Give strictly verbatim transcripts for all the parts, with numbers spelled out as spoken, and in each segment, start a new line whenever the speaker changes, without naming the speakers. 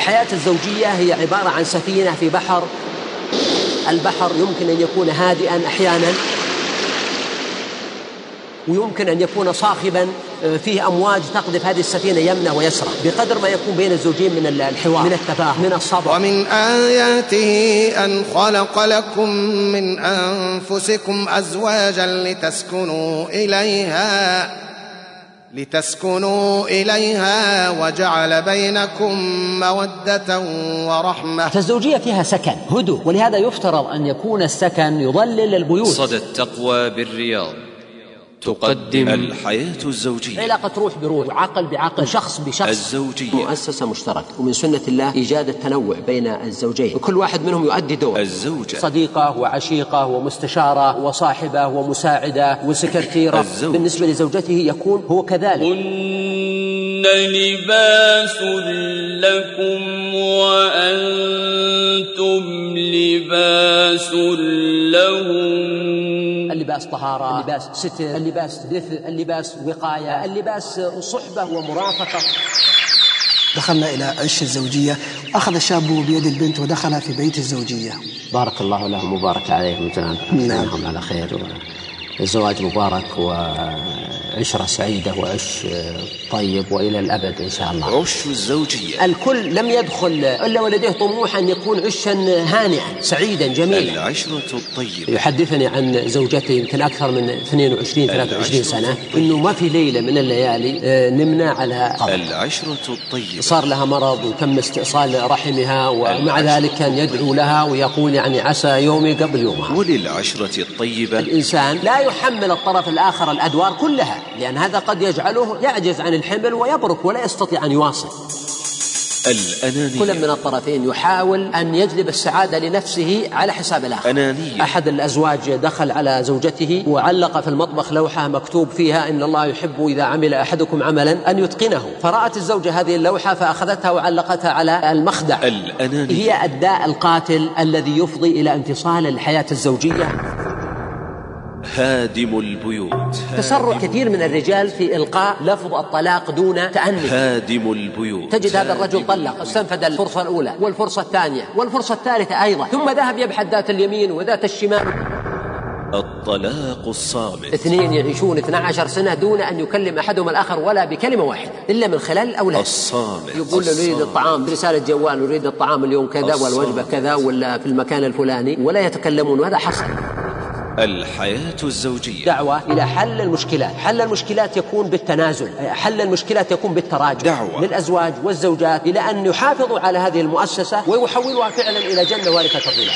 الحياة الزوجية هي عبارة عن سفينة في بحر. البحر يمكن أن يكون هادئا أحيانا، ويمكن أن يكون صاخبا فيه أمواج تقذف هذه السفينة يمنى ويسرى، بقدر ما يكون بين الزوجين من الحوار، من التفاهم، من الصبر.
ومن آياته أن خلق لكم من أنفسكم أزواجا لتسكنوا إليها لتسكنوا إليها وجعل بينكم مودة ورحمة.
فالزوجية فيها سكن، هدوء، ولهذا يفترض أن يكون السكن يظلل البيوت.
صدى التقوى بالرياض تقدم الحياة الزوجية.
علاقة روح بروح، وعقل بعقل، شخص بشخص.
الزوجية
مؤسسة مشتركة، ومن سنة الله إيجاد التنوع بين الزوجين، وكل واحد منهم يؤدي دور.
الزوجة
صديقة وعشيقة ومستشارة وصاحبة ومساعدة وسكرتيرة.
الزوج
بالنسبة لزوجته يكون هو كذلك.
هن لباس لكم وأنتم لباس لهم.
اللباس طهارة، اللباس ستر، اللباس دفء، اللباس وقاية، اللباس صحبة ومرافقة.
دخلنا إلى عش الزوجية، أخذ الشاب بيد البنت ودخل في بيت الزوجية.
بارك الله لهم وبارك عليهم جميعا. نعم على خير، الزواج مبارك وعشرة سعيدة وعش طيب وإلى الأبد إن شاء الله.
عش الزوجية.
الكل لم يدخل إلا ولديه طموح أن يكون عشا هانئا سعيدا جميلا.
العشرة الطيبة.
يحدثني عن زوجته يمكن أكثر من اثنين وعشرين ثلاثة وعشرين سنة، إنه ما في ليلة من الليالي نمنا على قبر.
العشرة الطيبة.
صار لها مرض وتم استئصال رحمها، ومع ذلك كان يدعو لها ويقول يعني عسى يومي قبل يومها.
وللعشرة الطيبة
الإنسان لا يحمل الطرف الآخر الأدوار كلها، لأن هذا قد يجعله يعجز عن الحمل ويبرك ولا يستطيع أن يواصل.
الأنانية.
كل من الطرفين يحاول أن يجلب السعادة لنفسه على حساب الآخر.
أنانية.
أحد الأزواج دخل على زوجته وعلق في المطبخ لوحة مكتوب فيها إن الله يحب إذا عمل أحدكم عملا أن يتقنه، فرأت الزوجة هذه اللوحة فأخذتها وعلقتها على المخدع.
الأنانية.
هي الداء القاتل الذي يفضي إلى انفصال الحياة الزوجية.
هادم البيوت.
تسرع كثير من الرجال في إلقاء لفظ الطلاق دون تأني.
هادم البيوت.
تجد هذا الرجل طلق، استنفذ الفرصة الأولى والفرصة الثانية والفرصة الثالثة أيضا، ثم ذهب يبحث ذات اليمين وذات الشمال.
الطلاق الصامت.
اثنين يعيشون اثنتا عشرة سنة دون أن يكلم أحدهم الآخر ولا بكلمة واحدة إلا من خلال الأولاد.
الصامت.
يقول له نريد الطعام برسالة جوال، نريد الطعام اليوم كذا والوجبة كذا ولا في المكان الفلاني، ولا يتكلمون، وهذا حصل.
الحياة الزوجية.
دعوة إلى حل المشكلات. حل المشكلات يكون بالتنازل، حل المشكلات يكون بالتراجع.
دعوة
للأزواج والزوجات إلى أن يحافظوا على هذه المؤسسة ويحولوها فعلا إلى جنة وارثة الظلال.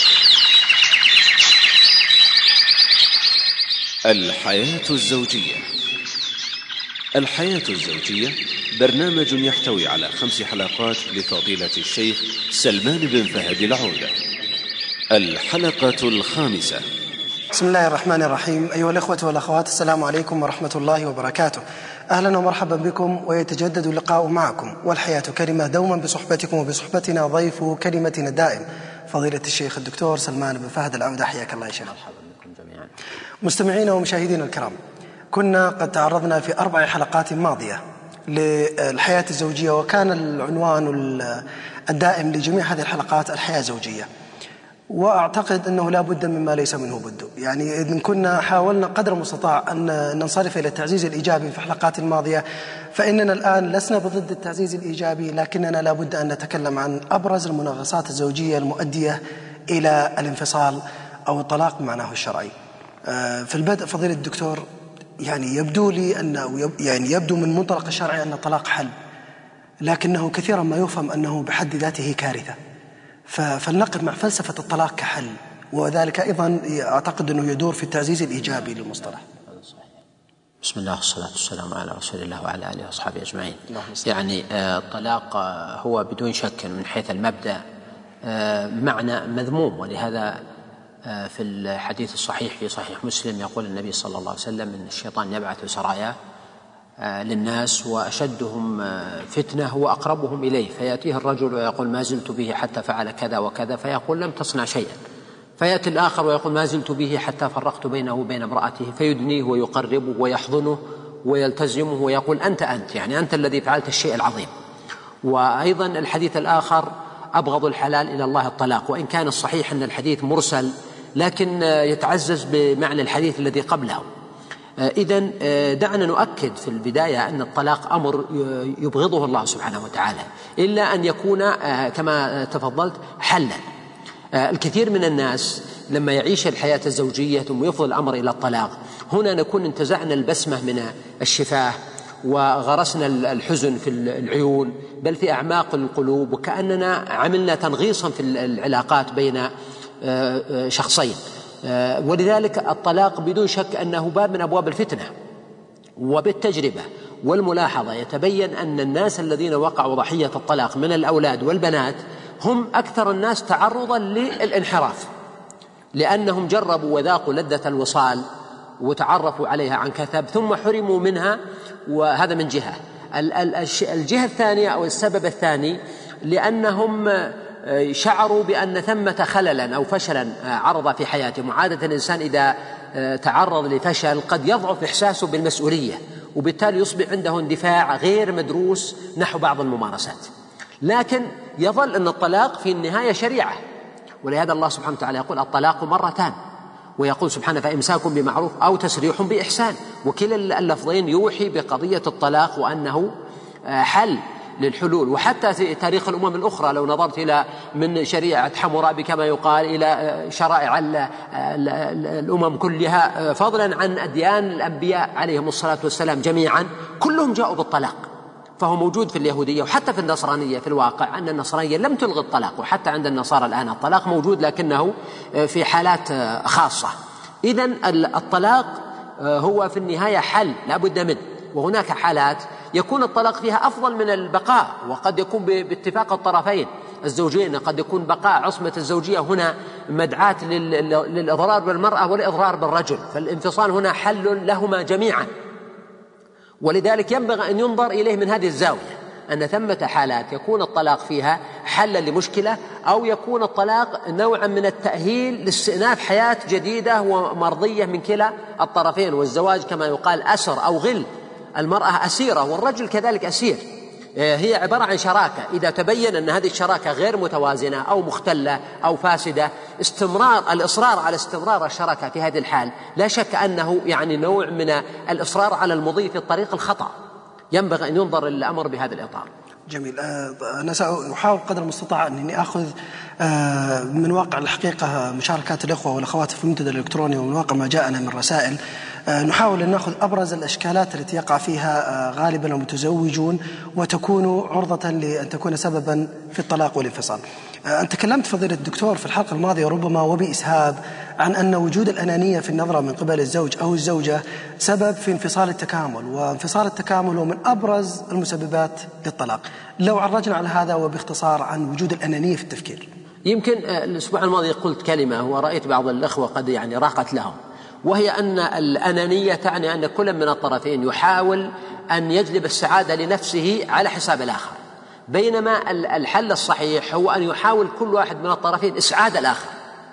الحياة الزوجية. الحياة الزوجية برنامج يحتوي على خمس حلقات لفضيلة الشيخ سلمان بن فهد العودة. الحلقة الخامسة.
بسم الله الرحمن الرحيم. أيها الأخوة والأخوات، السلام عليكم ورحمة الله وبركاته. أهلا ومرحبا بكم، ويتجدد اللقاء معكم والحياة كلمة دوما بصحبتكم وبصحبتنا ضيف كلمتنا الدائم فضيلة الشيخ الدكتور سلمان بن فهد العودة. حياك الله يا شيخ.
مرحبا بكم جميعا.
مستمعينا ومشاهدينا الكرام، كنا قد تعرضنا في أربع حلقات ماضية للحياة الزوجية، وكان العنوان الدائم لجميع هذه الحلقات الحياة الزوجية، وأعتقد أنه لا بد مما ليس منه بد. يعني إذن كنا حاولنا قدر المستطاع أن ننصرف إلى التعزيز الإيجابي في الحلقات الماضية، فإننا الآن لسنا بضد التعزيز الإيجابي، لكننا لا بد أن نتكلم عن أبرز المنغصات الزوجية المؤدية إلى الانفصال أو الطلاق بمعناه الشرعي. في البدء فضيلة الدكتور، يعني يبدو لي أنه يعني يبدو من منطلق الشرعي أن الطلاق حل، لكنه كثيرا ما يفهم أنه بحد ذاته كارثة. فلنقف مع فلسفة الطلاق كحل، وذلك أيضا أعتقد أنه يدور في التعزيز الإيجابي للمصطلح.
بسم الله والصلاة والسلام على رسول الله وعلى آله وأصحابه أجمعين. يعني الطلاق هو بدون شك من حيث المبدأ معنى مذموم، ولهذا في الحديث الصحيح في صحيح مسلم يقول النبي صلى الله عليه وسلم إن الشيطان يبعث سرايا للناس وأشدهم فتنة هو أقربهم إليه، فيأتيه الرجل ويقول ما زلت به حتى فعل كذا وكذا، فيقول لم تصنع شيئا. فيأتي الآخر ويقول ما زلت به حتى فرقت بينه وبين امرأته، فيدنيه ويقربه ويحضنه ويلتزمه ويقول أنت أنت يعني أنت الذي فعلت الشيء العظيم. وأيضا الحديث الآخر أبغض الحلال إلى الله الطلاق، وإن كان الصحيح أن الحديث مرسل لكن يتعزز بمعنى الحديث الذي قبله. إذن دعنا نؤكد في البداية أن الطلاق أمر يبغضه الله سبحانه وتعالى، إلا أن يكون كما تفضلت حلا. الكثير من الناس لما يعيش الحياة الزوجية ثم يفضل الأمر إلى الطلاق، هنا نكون انتزعنا البسمة من الشفاه وغرسنا الحزن في العيون بل في أعماق القلوب، وكأننا عملنا تنغيصا في العلاقات بين شخصين. ولذلك الطلاق بدون شك أنه باب من أبواب الفتنة، وبالتجربة والملاحظة يتبين أن الناس الذين وقعوا ضحية الطلاق من الأولاد والبنات هم أكثر الناس تعرضا للانحراف، لأنهم جربوا وذاقوا لذة الوصال وتعرفوا عليها عن كثب ثم حرموا منها، وهذا من جهة. الجهة الثانية أو السبب الثاني لأنهم شعروا بأن ثمة خللا أو فشلا عرض في حياتهم. وعادة الإنسان إذا تعرض لفشل قد يضعف إحساسه بالمسؤولية، وبالتالي يصبح عنده اندفاع غير مدروس نحو بعض الممارسات. لكن يظل أن الطلاق في النهاية شريعة، ولهذا الله سبحانه وتعالى يقول الطلاق مرتان، ويقول سبحانه فإمساك بمعروف أو تسريح بإحسان، وكلا اللفظين يوحي بقضية الطلاق وأنه حل للحلول. وحتى في تاريخ الأمم الأخرى لو نظرت إلى من شريعة حمورابي كما يقال إلى شرائع الأمم كلها، فضلا عن أديان الأنبياء عليهم الصلاة والسلام جميعا، كلهم جاءوا بالطلاق. فهو موجود في اليهودية وحتى في النصرانية. في الواقع أن النصرانية لم تلغي الطلاق، وحتى عند النصارى الآن الطلاق موجود لكنه في حالات خاصة. إذن الطلاق هو في النهاية حل لا بد منه، وهناك حالات يكون الطلاق فيها أفضل من البقاء، وقد يكون باتفاق الطرفين الزوجين، قد يكون بقاء عصمة الزوجية هنا مدعاة للإضرار بالمرأة والإضرار بالرجل، فالانفصال هنا حل لهما جميعا. ولذلك ينبغي أن ينظر إليه من هذه الزاوية، أن ثمة حالات يكون الطلاق فيها حلا لمشكلة، أو يكون الطلاق نوعا من التأهيل لاستئناف حياة جديدة ومرضية من كلا الطرفين. والزواج كما يقال أسر أو غل، المرأة أسيرة والرجل كذلك أسير، هي عبارة عن شراكة. إذا تبين أن هذه الشراكة غير متوازنة أو مختلة أو فاسدة، استمرار الإصرار على استمرار الشراكة في هذه الحال لا شك أنه يعني نوع من الإصرار على المضي في الطريق الخطأ. ينبغي أن ينظر الأمر بهذا الإطار.
جميل. أنا سأحاول قدر المستطاع أنني أخذ من واقع الحقيقة مشاركات الإخوة والأخوات في المنتدى الإلكتروني، ومن واقع ما جاءنا من رسائل نحاول أن نأخذ أبرز الإشكالات التي يقع فيها غالبا المتزوجون وتكون عرضة لأن تكون سببا في الطلاق والانفصال. أنت تكلمت فضيلة الدكتور في الحلقة الماضية ربما وبإسهاب عن أن وجود الأنانية في النظرة من قبل الزوج أو الزوجة سبب في انفصال التكامل، وانفصال التكامل هو من أبرز المسببات للطلاق. لو عرجنا على هذا وباختصار عن وجود الأنانية في التفكير.
يمكن الأسبوع الماضي قلت كلمة ورأيت بعض الأخوة قد يعني راقت لهم، وهي أن الأنانية تعني أن كل من الطرفين يحاول أن يجلب السعادة لنفسه على حساب الآخر، بينما الحل الصحيح هو أن يحاول كل واحد من الطرفين إسعاد الآخر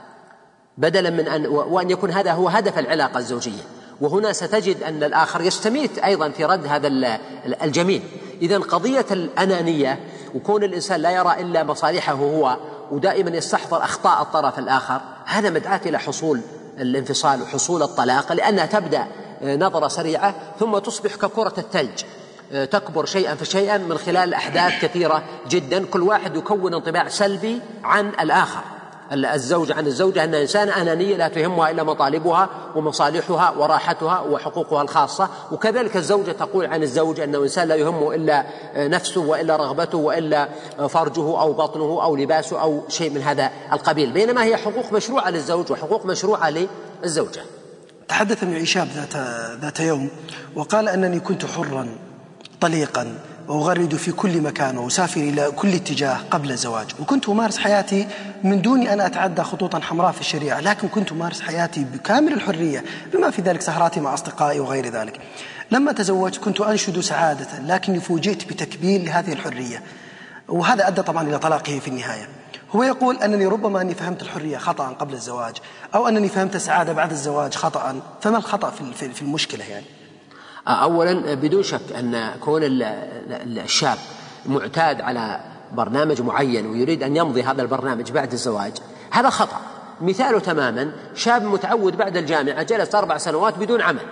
بدلا من أن وأن يكون هذا هو هدف العلاقة الزوجية. وهنا ستجد أن الآخر يستميت أيضا في رد هذا الجميل. إذن قضية الأنانية وكون الإنسان لا يرى إلا مصالحه هو ودائما يستحضر أخطاء الطرف الآخر، هذا مدعاة إلى حصول الانفصال وحصول الطلاق، لأنها تبدأ نظرة سريعة ثم تصبح ككرة الثلج تكبر شيئا فشيئا من خلال أحداث كثيرة جدا، كل واحد يكون انطباع سلبي عن الآخر. الزوج عن الزوجة أنها إنسانة أنانية لا تهمها إلا مطالبها ومصالحها وراحتها وحقوقها الخاصة، وكذلك الزوجة تقول عن الزوج أنه إنسان لا يهمه إلا نفسه وإلا رغبته وإلا فرجه أو بطنه أو لباسه أو شيء من هذا القبيل، بينما هي حقوق مشروعة للزوج وحقوق مشروعة للزوجة.
تحدث معي شاب ذات, ذات يوم وقال أنني كنت حرا طليقا وأغرد في كل مكان وأسافر إلى كل اتجاه قبل الزواج، وكنت أمارس حياتي من دون أن أتعدى خطوطا حمراء في الشريعة، لكن كنت أمارس حياتي بكامل الحرية بما في ذلك سهراتي مع أصدقائي وغير ذلك. لما تزوجت كنت أنشد سعادة، لكني فوجئت بتكبيل لهذه الحرية، وهذا أدى طبعا إلى طلاقه في النهاية. هو يقول أنني ربما أني فهمت الحرية خطأ قبل الزواج، أو أنني فهمت السعادة بعد الزواج خطأ. فما الخطأ في المشكلة يعني؟
أولا بدون شك أن كون الشاب معتاد على برنامج معين ويريد أن يمضي هذا البرنامج بعد الزواج، هذا خطأ. مثاله تماما شاب متعود بعد الجامعة جلس أربع سنوات بدون عمل،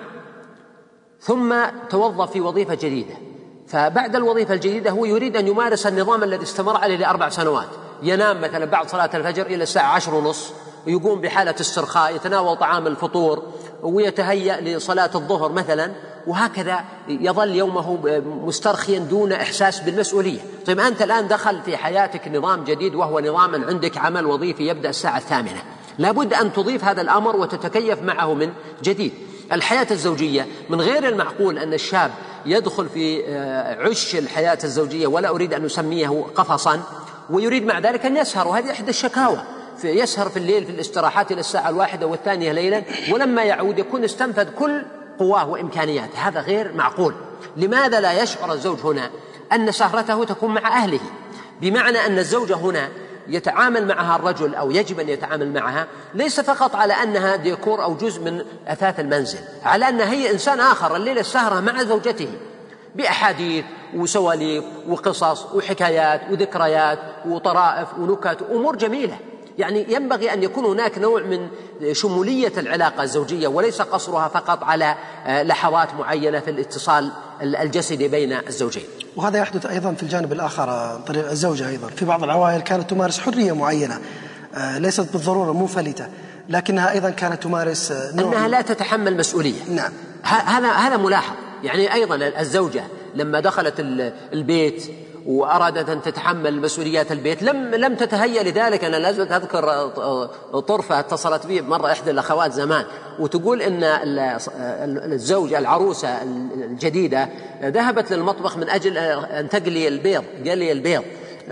ثم توظف في وظيفة جديدة، فبعد الوظيفة الجديدة هو يريد أن يمارس النظام الذي استمر عليه لأربع سنوات، ينام مثلا بعد صلاة الفجر إلى الساعة عشر ونصف، ويقوم بحالة استرخاء، يتناول طعام الفطور ويتهيأ لصلاة الظهر مثلا، وهكذا يظل يومه مسترخيا دون إحساس بالمسؤولية. طيب أنت الآن دخل في حياتك نظام جديد، وهو نظام عندك عمل وظيفي يبدأ الساعة الثامنة، لابد أن تضيف هذا الأمر وتتكيف معه من جديد. الحياة الزوجية من غير المعقول أن الشاب يدخل في عش الحياة الزوجية، ولا أريد أن نسميه قفصا، ويريد مع ذلك أن يسهر، وهذه إحدى الشكاوى، يسهر في الليل في الاستراحات إلى الساعة الواحدة والثانية ليلا، ولما يعود يكون استنفذ كل قواه وإمكانياته. هذا غير معقول. لماذا لا يشعر الزوج هنا أن سهرته تكون مع أهله؟ بمعنى أن الزوجة هنا يتعامل معها الرجل أو يجب أن يتعامل معها ليس فقط على أنها ديكور أو جزء من أثاث المنزل، على أنها هي إنسان آخر. الليلة السهرة مع زوجته بأحاديث وسواليف وقصص وحكايات وذكريات وطرائف ونكت وأمور جميلة. يعني ينبغي أن يكون هناك نوع من شمولية العلاقة الزوجية، وليس قصرها فقط على لحظات معينة في الاتصال الجسدي بين الزوجين.
وهذا يحدث أيضا في الجانب الآخر، طريق الزوجة أيضا في بعض العوائل كانت تمارس حرية معينة ليست بالضرورة منفلتة، لكنها أيضا كانت تمارس
أنها لا تتحمل مسؤولية.
نعم،
هذا هذا ملاحظ. يعني أيضا الزوجة لما دخلت البيت وأرادت أن تتحمل مسؤوليات البيت لم لم تتهيأ لذلك. أنا لازلت أذكر طرفة اتصلت بي مرة إحدى الأخوات زمان، وتقول إن الزوجة العروسة الجديدة ذهبت للمطبخ من أجل أن تقلي البيض قلي البيض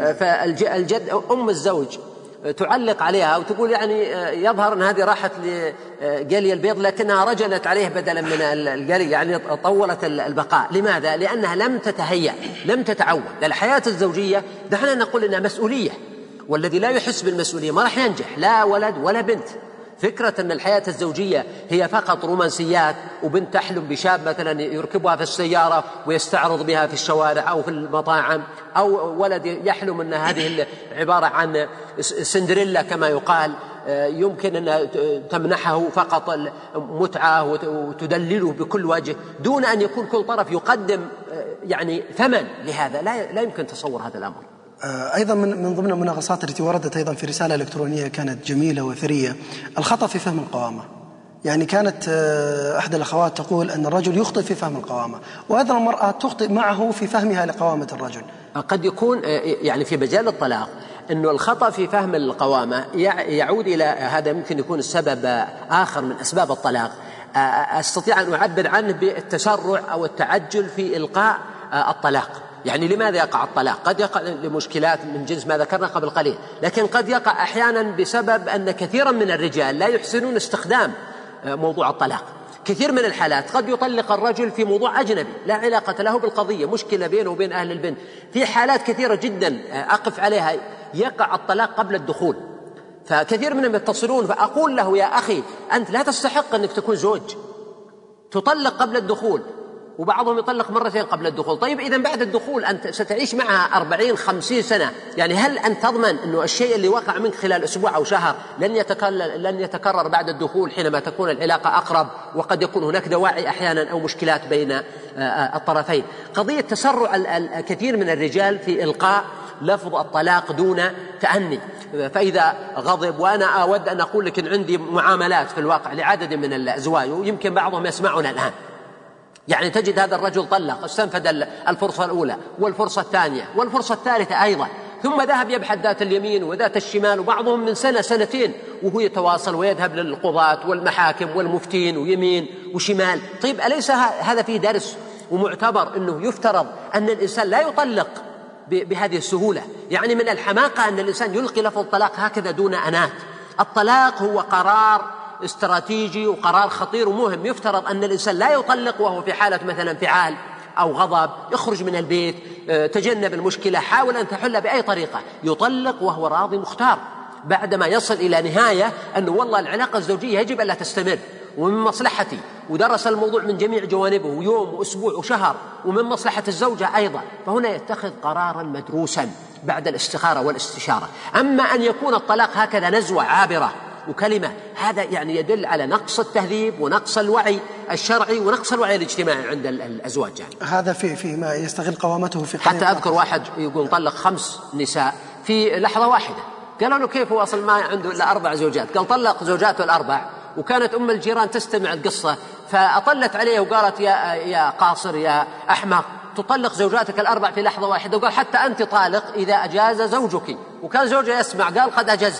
فالجد أم الزوج تعلق عليها وتقول يعني يظهر أن هذه راحت لقلي البيض لكنها رجلت عليه بدلا من القلي، يعني طولت البقاء. لماذا؟ لأنها لم تتهيأ، لم تتعود. الحياة الزوجية دعنا نقول إنها مسؤولية، والذي لا يحس بالمسؤولية ما راح ينجح، لا ولد ولا بنت. فكرة أن الحياة الزوجية هي فقط رومانسيات، وبنت تحلم بشاب مثلا يركبها في السيارة ويستعرض بها في الشوارع أو في المطاعم، أو ولد يحلم أن هذه عبارة عن سندريلا كما يقال، يمكن أن تمنحه فقط متعة وتدلله بكل وجه دون أن يكون كل طرف يقدم يعني ثمن لهذا. لا لا يمكن تصور هذا الأمر.
أيضا من من ضمن المناقصات التي وردت أيضا في رسالة إلكترونية كانت جميلة وثرية، الخطأ في فهم القوامة. يعني كانت أحد الأخوات تقول أن الرجل يخطئ في فهم القوامة، وأيضا المرأة تخطئ معه في فهمها لقوامة الرجل.
قد يكون يعني في مجال الطلاق أنه الخطأ في فهم القوامة يعود إلى هذا، ممكن يكون السبب آخر من أسباب الطلاق، أستطيع أن أعبر عنه بالتسرع أو التعجل في إلقاء الطلاق. يعني لماذا يقع الطلاق؟ قد يقع لمشكلات من جنس ما ذكرنا قبل قليل، لكن قد يقع أحيانا بسبب أن كثيرا من الرجال لا يحسنون استخدام موضوع الطلاق. كثير من الحالات قد يطلق الرجل في موضوع أجنبي لا علاقة له بالقضية، مشكلة بينه وبين أهل البنت. في حالات كثيرة جدا أقف عليها يقع الطلاق قبل الدخول، فكثير منهم يتصلون فأقول له يا أخي أنت لا تستحق أنك تكون زوج، تطلق قبل الدخول، وبعضهم يطلق مرتين قبل الدخول. طيب إذن بعد الدخول أنت ستعيش معها أربعين خمسين سنة، يعني هل أنت تضمن أنه الشيء اللي وقع منك خلال أسبوع أو شهر لن يتكرر, لن يتكرر بعد الدخول حينما تكون العلاقة أقرب، وقد يكون هناك دواعي أحيانا أو مشكلات بين الطرفين. قضية تسرع الكثير من الرجال في إلقاء لفظ الطلاق دون تأني، فإذا غضب، وأنا أود أن أقول لك إن عندي معاملات في الواقع لعدد من الأزواج ويمكن بعضهم يسمعنا الآن، يعني تجد هذا الرجل طلق، استنفذ الفرصة الأولى والفرصة الثانية والفرصة الثالثة أيضا، ثم ذهب يبحث ذات اليمين وذات الشمال، وبعضهم من سنة سنتين وهو يتواصل ويذهب للقضاة والمحاكم والمفتين ويمين وشمال. طيب أليس هذا فيه درس ومعتبر أنه يفترض أن الإنسان لا يطلق بهذه السهولة؟ يعني من الحماقة أن الإنسان يلقي لفظ الطلاق هكذا دون أنات. الطلاق هو قرار استراتيجي وقرار خطير ومهم، يفترض أن الإنسان لا يطلق وهو في حالة مثلا انفعال أو غضب، يخرج من البيت، تجنب المشكلة، حاول أن تحلها بأي طريقة. يطلق وهو راضي مختار بعدما يصل إلى نهاية أنه والله العلاقة الزوجية يجب أن لا تستمر، ومن مصلحتي، ودرس الموضوع من جميع جوانبه ويوم وأسبوع وشهر، ومن مصلحة الزوجة أيضا، فهنا يتخذ قرارا مدروسا بعد الاستخارة والاستشارة. أما أن يكون الطلاق هكذا نزوة عابرة وكلمة، هذا يعني يدل على نقص التهذيب ونقص الوعي الشرعي ونقص الوعي الاجتماعي عند الأزواج يعني.
هذا في في ما يستغل قوامته في
حتى أذكر واحد يقول طلق خمس نساء في لحظة واحدة. قالوا له كيف هو أصل ما عنده إلا أربع زوجات؟ قال طلق زوجاته الأربع، وكانت أم الجيران تستمع القصة فأطلت عليه وقالت يا يا قاصر يا أحمق تطلق زوجاتك الأربع في لحظة واحدة. وقال حتى أنت طالق إذا أجاز زوجك، وكان زوجه يسمع قال قد أجزت،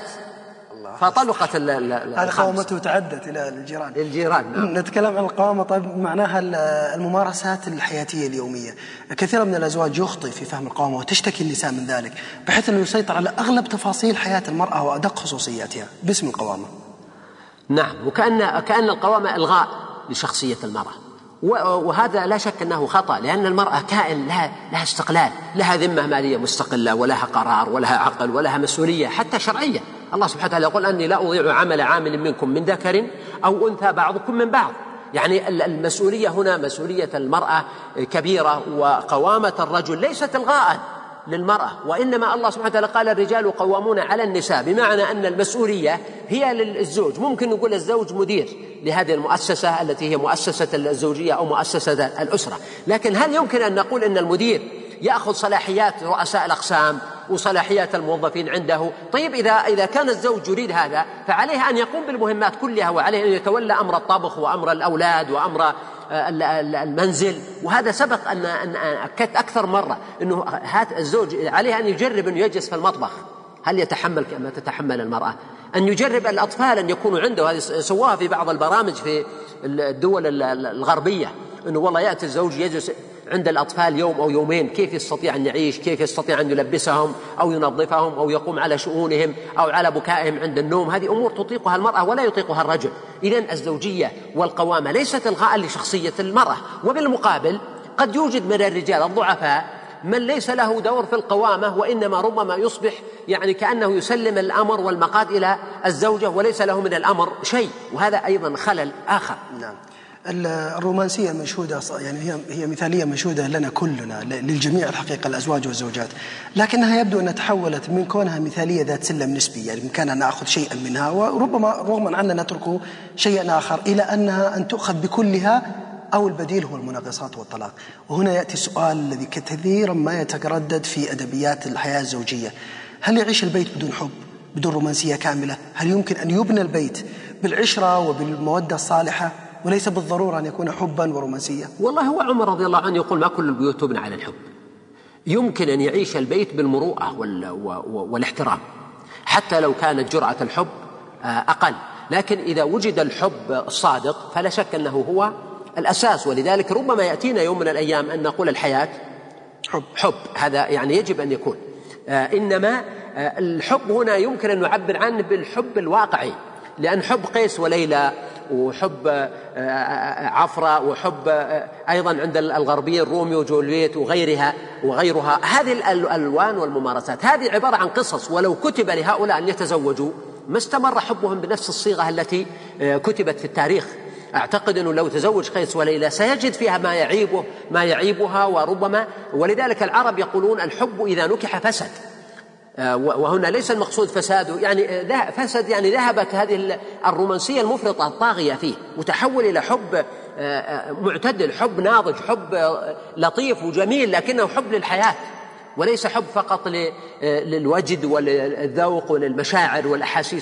فطلقت.
هذه قوامته تعدت إلى الجيران.
الجيران نعم.
نتكلم عن القوامة، طيب معناها الممارسات الحياتية اليومية. كثير من الأزواج يخطئ في فهم القوامة وتشتكي النساء من ذلك، بحيث أنه يسيطر على أغلب تفاصيل حياة المرأة وأدق خصوصياتها باسم القوامة.
نعم، وكأن كأن القوامة إلغاء لشخصية المرأة، وهذا لا شك أنه خطأ، لأن المرأة كائن لها, لها استقلال، لها ذمة مالية مستقلة، ولها قرار ولها عقل ولها مسؤولية حتى شرعية. الله سبحانه وتعالى يقول أني لا أضيع عمل عامل منكم من ذكر أو أنثى بعضكم من بعض. يعني المسؤولية هنا مسؤولية المرأة كبيرة، وقوامة الرجل ليست إلغاء للمرأة، وإنما الله سبحانه وتعالى قال الرجال قوامون على النساء، بمعنى أن المسؤولية هي للزوج. ممكن نقول الزوج مدير لهذه المؤسسة التي هي مؤسسة الزوجية أو مؤسسة الأسرة، لكن هل يمكن أن نقول أن المدير يأخذ صلاحيات رؤساء الأقسام وصلاحيات الموظفين عنده؟ طيب إذا إذا كان الزوج يريد هذا فعليه أن يقوم بالمهمات كلها، وعليه أن يتولى أمر الطبخ وأمر الأولاد وأمر المنزل. وهذا سبق أن أكدت أكثر مرة أنه هذا الزوج عليه أن يجرب أن يجلس في المطبخ. هل يتحمل كما تتحمل المرأة؟ أن يجرب الأطفال أن يكونوا عنده، هذه سواها في بعض البرامج في الدول الغربية، أنه والله يأتي الزوج يجلس عند الأطفال يوم أو يومين، كيف يستطيع أن يعيش، كيف يستطيع أن يلبسهم أو ينظفهم أو يقوم على شؤونهم أو على بكائهم عند النوم. هذه أمور تطيقها المرأة ولا يطيقها الرجل. إذن الزوجية والقوامة ليست إلغاء لشخصية المرأة. وبالمقابل قد يوجد من الرجال الضعفاء من ليس له دور في القوامة، وإنما ربما يصبح يعني كأنه يسلم الأمر والمقاد إلى الزوجة وليس له من الأمر شيء، وهذا أيضا خلل آخر.
نعم. الرومانسية المشهودة يعني هي هي مثالية مشهودة لنا كلنا للجميع الحقيقة، الأزواج والزوجات، لكنها يبدو أنها تحولت من كونها مثالية ذات سلم نسبي، يعني بإمكاننا أن نأخذ شيئا منها وربما رغما عننا نترك شيئا آخر، إلى أنها أن تؤخذ بكلها أو البديل هو المناقصات والطلاق. وهنا يأتي السؤال الذي كثيرا ما يتردد في أدبيات الحياة الزوجية: هل يعيش البيت بدون حب، بدون رومانسية كاملة؟ هل يمكن أن يبنى البيت بالعشرة وبالمودة الصالحة وليس بالضرورة أن يكون حبا ورومانسية؟
والله هو عمر رضي الله عنه يقول ما كل البيوت تبنى على الحب. يمكن أن يعيش البيت بالمروءة والاحترام حتى لو كانت جرعة الحب أقل، لكن إذا وجد الحب الصادق فلا شك أنه هو الأساس. ولذلك ربما يأتينا يوم من الأيام أن نقول الحياة حب, حب. هذا يعني يجب أن يكون، إنما الحب هنا يمكن أن نعبر عنه بالحب الواقعي، لأن حب قيس وليلى وحب عفرة وحب أيضا عند الغربيين روميو وجولييت وغيرها وغيرها، هذه الألوان والممارسات هذه عبارة عن قصص، ولو كتب لهؤلاء أن يتزوجوا ما استمر حبهم بنفس الصيغة التي كتبت في التاريخ. أعتقد أنه لو تزوج قيس وليلى سيجد فيها ما يعيبه ما يعيبها وربما، ولذلك العرب يقولون الحب إذا نكح فسد، وهنا ليس المقصود فساده يعني فسد يعني ذهبت هذه الرومانسية المفرطة الطاغية فيه وتحول إلى حب معتدل، حب ناضج، حب لطيف وجميل، لكنه حب للحياة وليس حب فقط للوجد وللذوق وللمشاعر والأحاسيس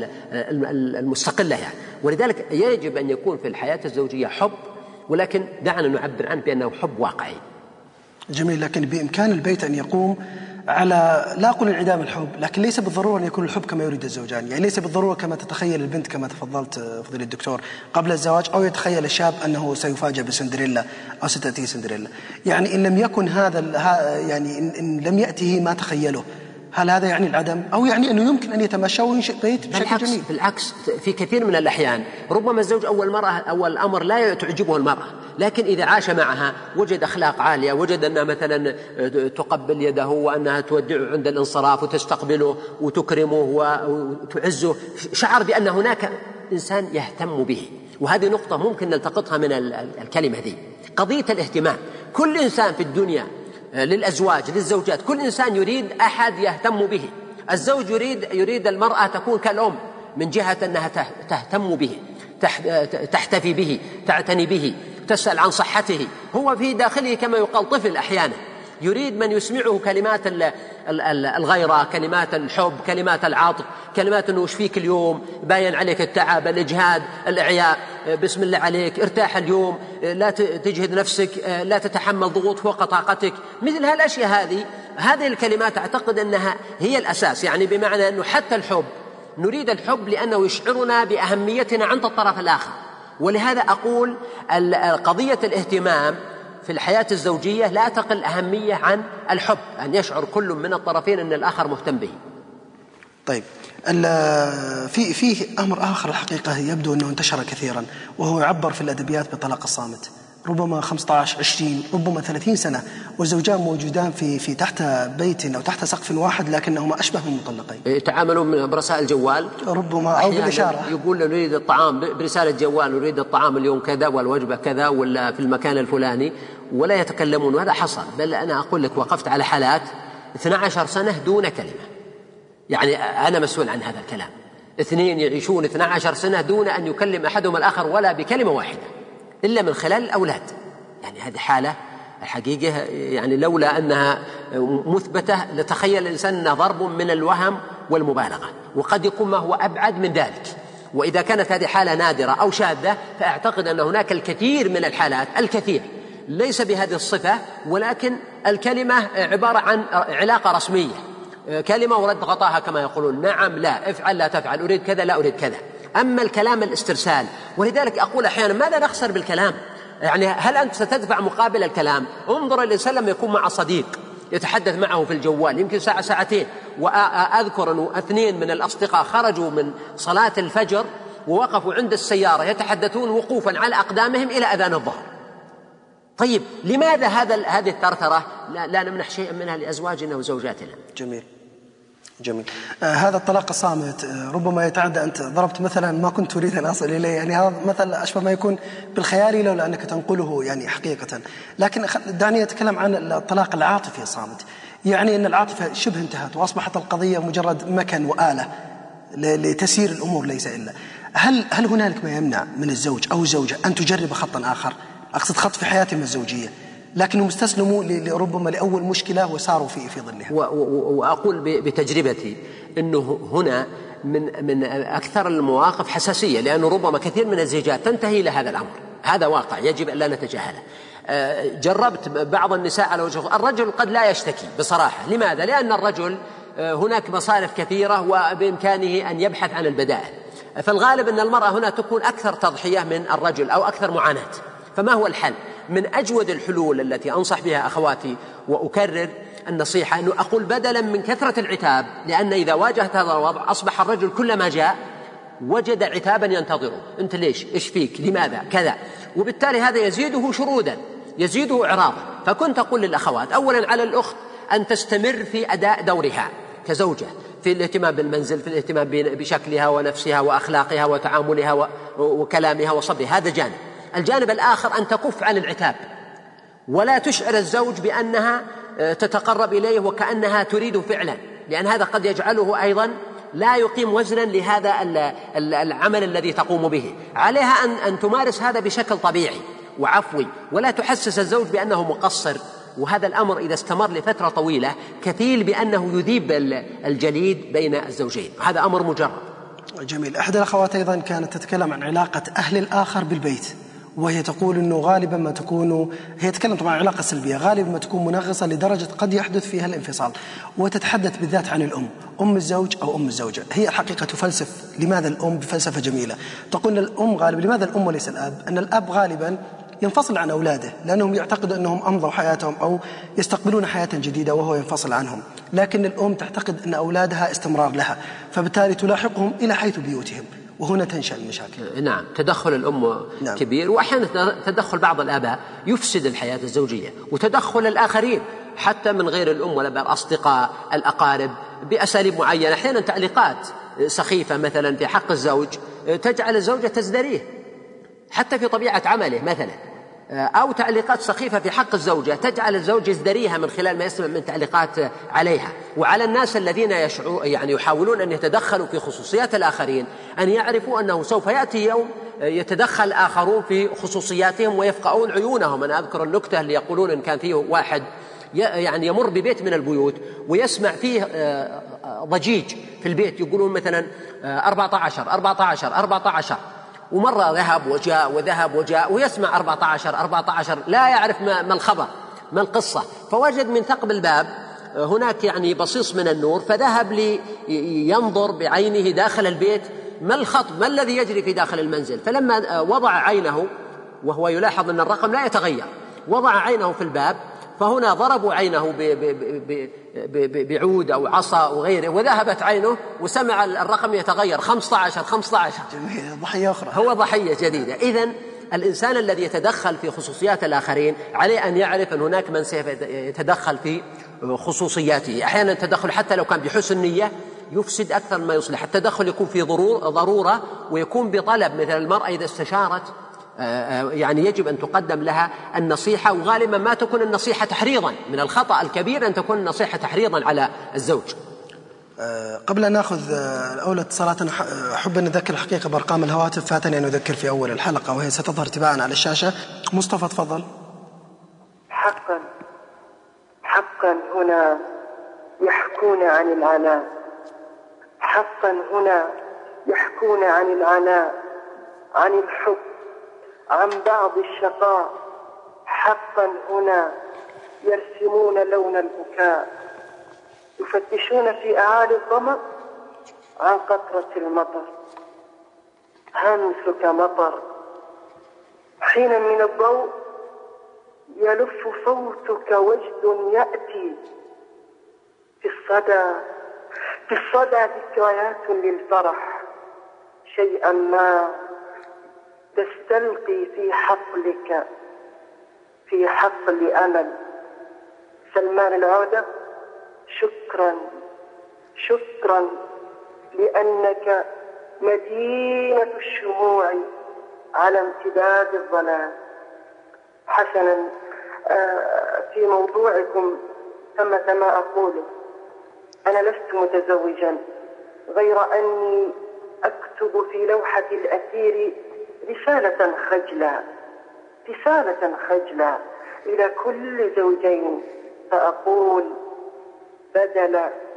المستقلة يعني. ولذلك يجب أن يكون في الحياة الزوجية حب، ولكن دعنا نعبر عنه بأنه حب واقعي.
جميل، لكن بإمكان البيت أن يقوم على لا أقول انعدام الحب، لكن ليس بالضرورة أن يكون الحب كما يريد الزوجان، يعني ليس بالضرورة كما تتخيل البنت كما تفضلت فضيلة الدكتور قبل الزواج، أو يتخيل الشاب أنه سيفاجأ بسندريلا أو ستأتيه سندريلا. يعني إن لم يكن هذا يعني إن لم يأته ما تخيله، هل هذا يعني العدم أو يعني أنه يمكن أن يتمشى وينشئ بيت بشكل جميل؟
بالعكس، في كثير من الأحيان ربما الزوج أول مرة أول أمر لا تعجبه المرأة، لكن إذا عاش معها وجد أخلاق عالية، وجد أنها مثلا تقبل يده وأنها تودعه عند الانصراف وتستقبله وتكرمه وتعزه، شعر بأن هناك إنسان يهتم به. وهذه نقطة ممكن نلتقطها من الكلمة دي، قضية الاهتمام. كل إنسان في الدنيا للأزواج للزوجات كل إنسان يريد أحد يهتم به. الزوج يريد يريد المرأة تكون كالأم من جهة أنها تهتم به، تحتفي به، تعتني به، تسأل عن صحته. هو في داخله كما يقال طفل أحيانا يريد من يسمعه كلمات الغيرة، كلمات الحب، كلمات العاطف، كلمات أنه وش فيك اليوم، باين عليك التعب، الإجهاد، الإعياء، بسم الله عليك، ارتاح اليوم، لا تجهد نفسك، لا تتحمل ضغوط فوق طاقتك. مثل هالأشياء هذه هذه الكلمات أعتقد أنها هي الأساس، يعني بمعنى أنه حتى الحب نريد الحب لأنه يشعرنا بأهميتنا عند الطرف الآخر. ولهذا أقول قضية الاهتمام في الحياة الزوجية لا تقل أهمية عن الحب، أن يشعر كل من الطرفين أن الآخر مهتم به.
طيب، في فيه أمر آخر الحقيقة يبدو أنه انتشر كثيرا، وهو يعبر في الأدبيات بطلاق الصامت. ربما خمسة عشر عشرين ربما ثلاثين سنة والزوجان موجودان في في تحت بيت أو تحت سقف واحد، لكنهما أشبه من مطلقين.
يتعاملون برسائل الجوال
ربما أو بالإشارة،
يقول نريد الطعام برسالة جوال، نريد الطعام اليوم كذا والوجبة كذا ولا في المكان الفلاني، ولا يتكلمون. وهذا حصل، بل أنا أقول لك وقفت على حالات اثنتي عشرة سنة دون كلمة، يعني أنا مسؤول عن هذا الكلام. اثنين يعيشون اثنتي عشرة سنة دون أن يكلم أحدهم الآخر ولا بكلمة واحدة إلا من خلال الأولاد. يعني هذه حالة الحقيقة يعني لولا أنها مثبتة لتخيل الإنسان أنها ضرب من الوهم والمبالغة، وقد يكون ما هو أبعد من ذلك. وإذا كانت هذه حالة نادرة أو شاذة فأعتقد أن هناك الكثير من الحالات، الكثير ليس بهذه الصفة، ولكن الكلمة عبارة عن علاقة رسمية، كلمة ورد غطاها كما يقولون، نعم لا، افعل لا تفعل، أريد كذا لا أريد كذا. أما الكلام الاسترسال، ولذلك أقول أحيانا ماذا نخسر بالكلام؟ يعني هل أنت ستدفع مقابل الكلام؟ انظر الإنسان لما يكون مع صديق يتحدث معه في الجوال يمكن ساعة ساعتين، وأذكر أنه اثنين من الأصدقاء خرجوا من صلاة الفجر ووقفوا عند السيارة يتحدثون وقوفا على أقدامهم إلى أذان الظهر. طيب لماذا هذا هذه الترترة لا, لا نمنح شيئا منها لأزواجنا وزوجاتنا؟
جميل جميل. آه هذا الطلاق الصامت آه ربما يتعدى، أنت ضربت مثلا ما كنت أريد أن أصل إليه، يعني هذا مثل أشبه ما يكون بالخيالي لولا أنك تنقله يعني حقيقة. لكن دعني أتكلم عن الطلاق العاطفي الصامت، يعني أن العاطفة شبه انتهت وأصبحت القضية مجرد مكن وآلة لتسيير الأمور ليس إلا. هل هل هنالك ما يمنع من الزوج أو الزوجة أن تجرب خطا آخر، أقصد خط في حياتهم الزوجية، لكنهم استسلموا لربما لأول مشكلة وساروا في في ظلها؟
وأقول بتجربتي أنه هنا من من أكثر المواقف حساسية، لأنه ربما كثير من الزوجات تنتهي إلى هذا الأمر. هذا واقع يجب أن لا نتجاهله. جربت بعض النساء على وجه الرجل قد لا يشتكي بصراحة. لماذا؟ لأن الرجل هناك مصارف كثيرة وبإمكانه أن يبحث عن البدائل، فالغالب أن المرأة هنا تكون أكثر تضحية من الرجل أو أكثر معاناة. فما هو الحل؟ من أجود الحلول التي أنصح بها أخواتي وأكرر النصيحة أنه أقول بدلا من كثرة العتاب، لأن إذا واجهت هذا الوضع أصبح الرجل كلما جاء وجد عتابا ينتظره، أنت ليش؟ إيش فيك؟ لماذا؟ كذا، وبالتالي هذا يزيده شرودا، يزيده إعراضا. فكنت أقول للأخوات أولا على الأخت أن تستمر في أداء دورها كزوجة في الاهتمام بالمنزل، في الاهتمام بشكلها ونفسها وأخلاقها وتعاملها وكلامها وصبرها، هذا جانب. الجانب الآخر أن تكف عن العتاب ولا تشعر الزوج بأنها تتقرب إليه وكأنها تريد فعلا، لأن هذا قد يجعله أيضا لا يقيم وزنا لهذا العمل الذي تقوم به. عليها أن أن تمارس هذا بشكل طبيعي وعفوي، ولا تحسس الزوج بأنه مقصر. وهذا الأمر إذا استمر لفترة طويلة كفيل بأنه يذيب الجليد بين الزوجين، هذا أمر مجرد.
جميل. أحد الأخوات أيضا كانت تتكلم عن علاقة أهل الآخر بالبيت، وهي تقول أنه غالبا ما تكون، هي تتكلم طبعا عن علاقة سلبية، غالبا ما تكون منغصة لدرجة قد يحدث فيها الانفصال، وتتحدث بالذات عن الأم، أم الزوج أو أم الزوجة. هي الحقيقة تفلسف لماذا الأم بفلسفة جميلة، تقول أن الأم غالبا، لماذا الأم وليس الأب؟ أن الأب غالبا ينفصل عن أولاده لأنهم يعتقدوا أنهم أمضوا حياتهم أو يستقبلون حياة جديدة وهو ينفصل عنهم، لكن الأم تعتقد أن أولادها استمرار لها، فبالتالي تلاحقهم إلى حيث بيوتهم، وهنا تنشأ المشاكل.
نعم، تدخل الأم نعم. كبير، وأحيانا تدخل بعض الآباء يفسد الحياة الزوجية، وتدخل الآخرين حتى من غير الأم والأباء، الأصدقاء، الأقارب، بأساليب معينة، أحيانا تعليقات سخيفة مثلا في حق الزوج تجعل الزوجة تزدريه، حتى في طبيعة عمله مثلا، أو تعليقات سخيفة في حق الزوجة تجعل الزوج يزدريها من خلال ما يسمع من تعليقات عليها. وعلى الناس الذين يشعرون يعني يحاولون أن يتدخلوا في خصوصيات الآخرين أن يعرفوا أنه سوف يأتي يوم يتدخل آخرون في خصوصياتهم ويفقعون عيونهم. أنا أذكر النكتة اللي يقولون إن كان فيه واحد يعني يمر ببيت من البيوت ويسمع فيه ضجيج في البيت، يقولون مثلا أربعة عشر أربعة عشر أربعة عشر، ومرة ذهب وجاء وذهب وجاء ويسمع أربعة عشر أربعة عشر، لا يعرف ما الخبر ما القصة، فوجد من ثقب الباب هناك يعني بصيص من النور، فذهب لينظر بعينه داخل البيت ما الخطب، ما الذي يجري في داخل المنزل. فلما وضع عينه وهو يلاحظ أن الرقم لا يتغير، وضع عينه في الباب، فهنا ضربوا عينه بعود أو عصا وغيره، وذهبت عينه وسمع الرقم يتغير خمسة عشر خمسة عشر.
جميل، ضحية أخرى،
هو ضحية جديدة. إذن الإنسان الذي يتدخل في خصوصيات الآخرين عليه أن يعرف أن هناك من سيتدخل في خصوصياته. أحيانا التدخل حتى لو كان بحسن نية يفسد أكثر ما يصلح. التدخل يكون في ضرورة ويكون بطلب، مثل المرأة إذا استشارت يعني يجب أن تقدم لها النصيحة، وغالبا ما تكون النصيحة تحريضا. من الخطأ الكبير أن تكون النصيحة تحريضا على الزوج.
قبل أن نأخذ أول اتصالات أحب أن نذكر الحقيقة بأرقام الهواتف، فاتني أن أذكر في أول الحلقة وهي ستظهر تباعا على الشاشة. مصطفى تفضل.
حقا حقا هنا يحكون عن العناء، حقا هنا يحكون عن العناء، عن الحب، عن بعض الشقاء. حقا هنا يرسمون لون البكاء، يفتشون في أعالي الظمأ عن قطرة المطر. همسك مطر، حين من الضوء يلف صوتك، وجد يأتي في الصدى، في الصدى ذكريات للفرح، شيئا ما تستلقي في حقلك، في حقل أمل. سلمان العودة، شكرا شكرا لأنك مدينة الشموع على امتداد الظلام. حسنا، في موضوعكم ثمة ما أقول. أنا لست متزوجا، غير أني أكتب في لوحة الأثير رسالة خجلة، رسالة خجلة إلى كل زوجين، فأقول: بدل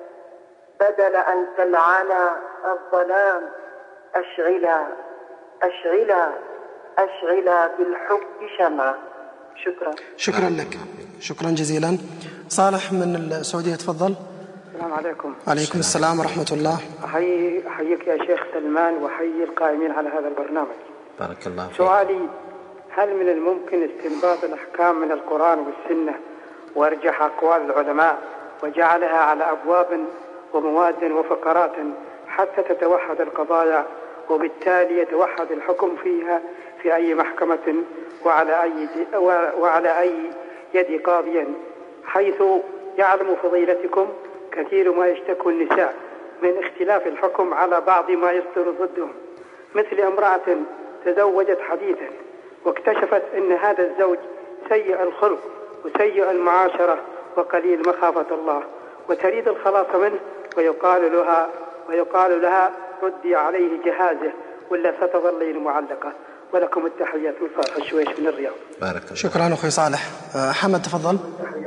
بدل أن تلعنا الظلام، أشعلا أشعلا أشعلا بالحب شمعة. شكرا.
شكرا لك، شكرا جزيلا. صالح من السعودية تفضل.
السلام عليكم.
عليكم السلام ورحمة الله.
أحيي أحييك يا شيخ سلمان، وأحيي القائمين على هذا البرنامج.
بارك الله فيك.
سؤالي: هل من الممكن استنباط الأحكام من القرآن والسنة وأرجح أقوال العلماء وجعلها على أبواب ومواد وفقرات حتى تتوحد القضايا، وبالتالي يتوحد الحكم فيها في أي محكمة وعلى أي وعلى أي يد قاضي، حيث يعلم فضيلتكم كثير ما يشتكو النساء من اختلاف الحكم على بعض ما يصدر ضدهم، مثل امرأة تزوجت حديثا واكتشفت أن هذا الزوج سيء الخلق وسيء المعاشرة وقليل مخافة الله، وتريد الخلاص منه، ويقال لها ويقال لها ردي عليه جهازه ولا ستظلين معلقة. ولكم التحيات من صالح الشويش من الرياض.
بارك الله.
شكرا أخي صالح. حمد تفضل.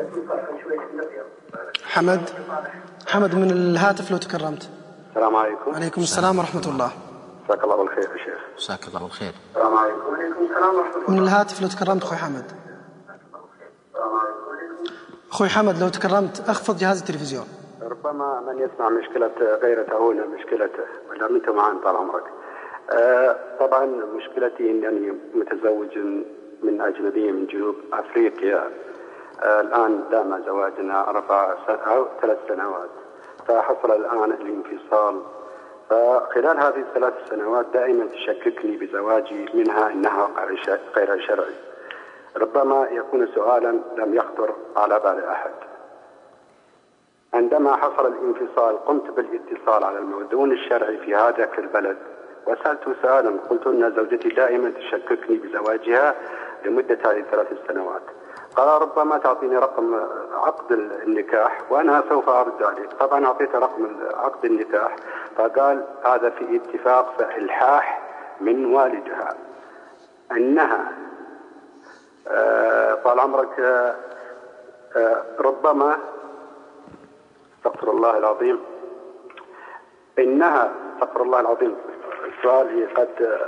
حمد حمد من الهاتف لو تكرمت.
السلام عليكم.
عليكم السلام ورحمة الله.
مساك الله بالخير يا شيخ.
مساك الله بالخير.
السلام عليكم. وعليكم السلام ورحمة الله.
من الهاتف لو تكرمت أخوي حمد. أخوي حمد لو تكرمت أخفض جهاز التلفزيون.
ربما من يسمع مشكلة غيرته هنا مشكلته، ولا أنت معنا طال عمرك. آه طبعا مشكلتي أنني متزوج من أجنبية من جنوب أفريقيا. آه الآن دام زواجنا أربع أو ثلاث سنوات، فحصل الآن الانفصال. فخلال هذه الثلاث سنوات دائما تشككني بزواجي منها أنها غير شرعي. ربما يكون سؤالا لم يخطر على بال أحد. عندما حصل الانفصال قمت بالاتصال على المأذون الشرعي في هذا البلد، وسألته سؤالا قلت أن زوجتي دائما تشككني بزواجها لمدة هذه ثلاث سنوات. قال ربما تعطيني رقم عقد النكاح وأنا سوف أرد عليك. طبعا أعطيته رقم عقد النكاح فقال هذا في اتفاق فإلحاح من والدها أنها آه طال عمرك آه آه ربما استغفر الله العظيم إنها استغفر الله العظيم سؤالي قد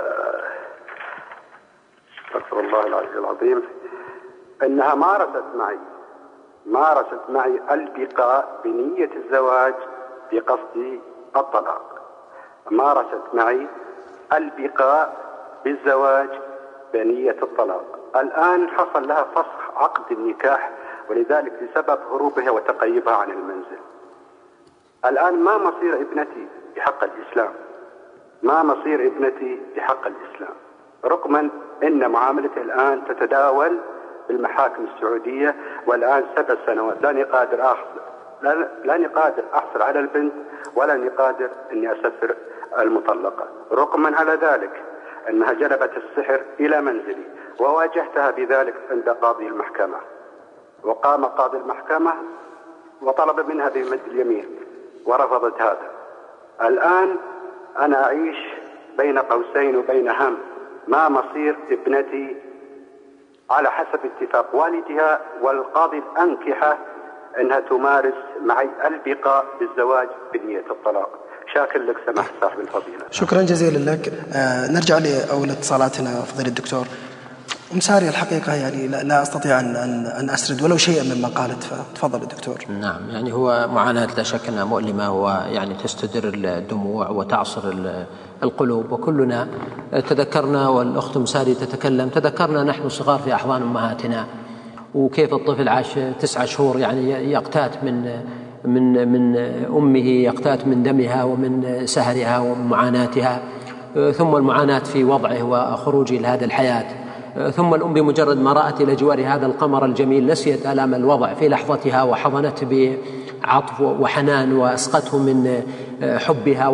استغفر الله العظيم إنها مارست معي مارست معي البقاء بنية الزواج بقصد الطلاق. مارست معي البقاء بالزواج بنية الطلاق. الآن حصل لها فسخ عقد النكاح ولذلك بسبب هروبها وتقيبها عن المنزل. الآن ما مصير ابنتي بحق الإسلام؟ ما مصير ابنتي بحق الإسلام؟ رغم أن معاملتي الآن تتداول بالمحاكم السعودية والآن سبع سنوات لاني قادر أحصل لاني قادر أحصل على البنت ولاني قادر أني أسفر المطلقة. رغم على ذلك أنها جلبت السحر إلى منزلي وواجهتها بذلك عند قاضي المحكمة وقام قاضي المحكمة وطلب منها بمد اليمين ورفضت هذا. الآن أنا أعيش بين قوسين وبين هم. ما مصير ابنتي على حسب اتفاق والدها والقاضي الأنكحة أنها تمارس معي البقاء بالزواج بنية الطلاق. شاكر لك سماحة صاحب الفضيلة.
شكرا جزيلا لك. آه نرجع لأول اتصالاتنا فضيلة الدكتور. أم سارية الحقيقة يعني لا, لا أستطيع أن, أن, أن أسرد ولو شيئا مما قالت فتفضل الدكتور.
نعم يعني هو معاناة لا شك أنها مؤلمة ويعني تستدر الدموع وتعصر القلوب وكلنا تذكرنا والأخت أم سارية تتكلم تذكرنا نحن صغار في أحضان أمهاتنا وكيف الطفل عاش تسعة شهور يعني يقتات من من من أمه يقتات من دمها ومن سهرها ومعاناتها ثم المعاناة في وضعه وخروجه لهذه الحياة ثم الأم بمجرد ما رأت إلى جوار هذا القمر الجميل نسيت آلام الوضع في لحظتها وحضنته بعطف وحنان وأسقته من حبها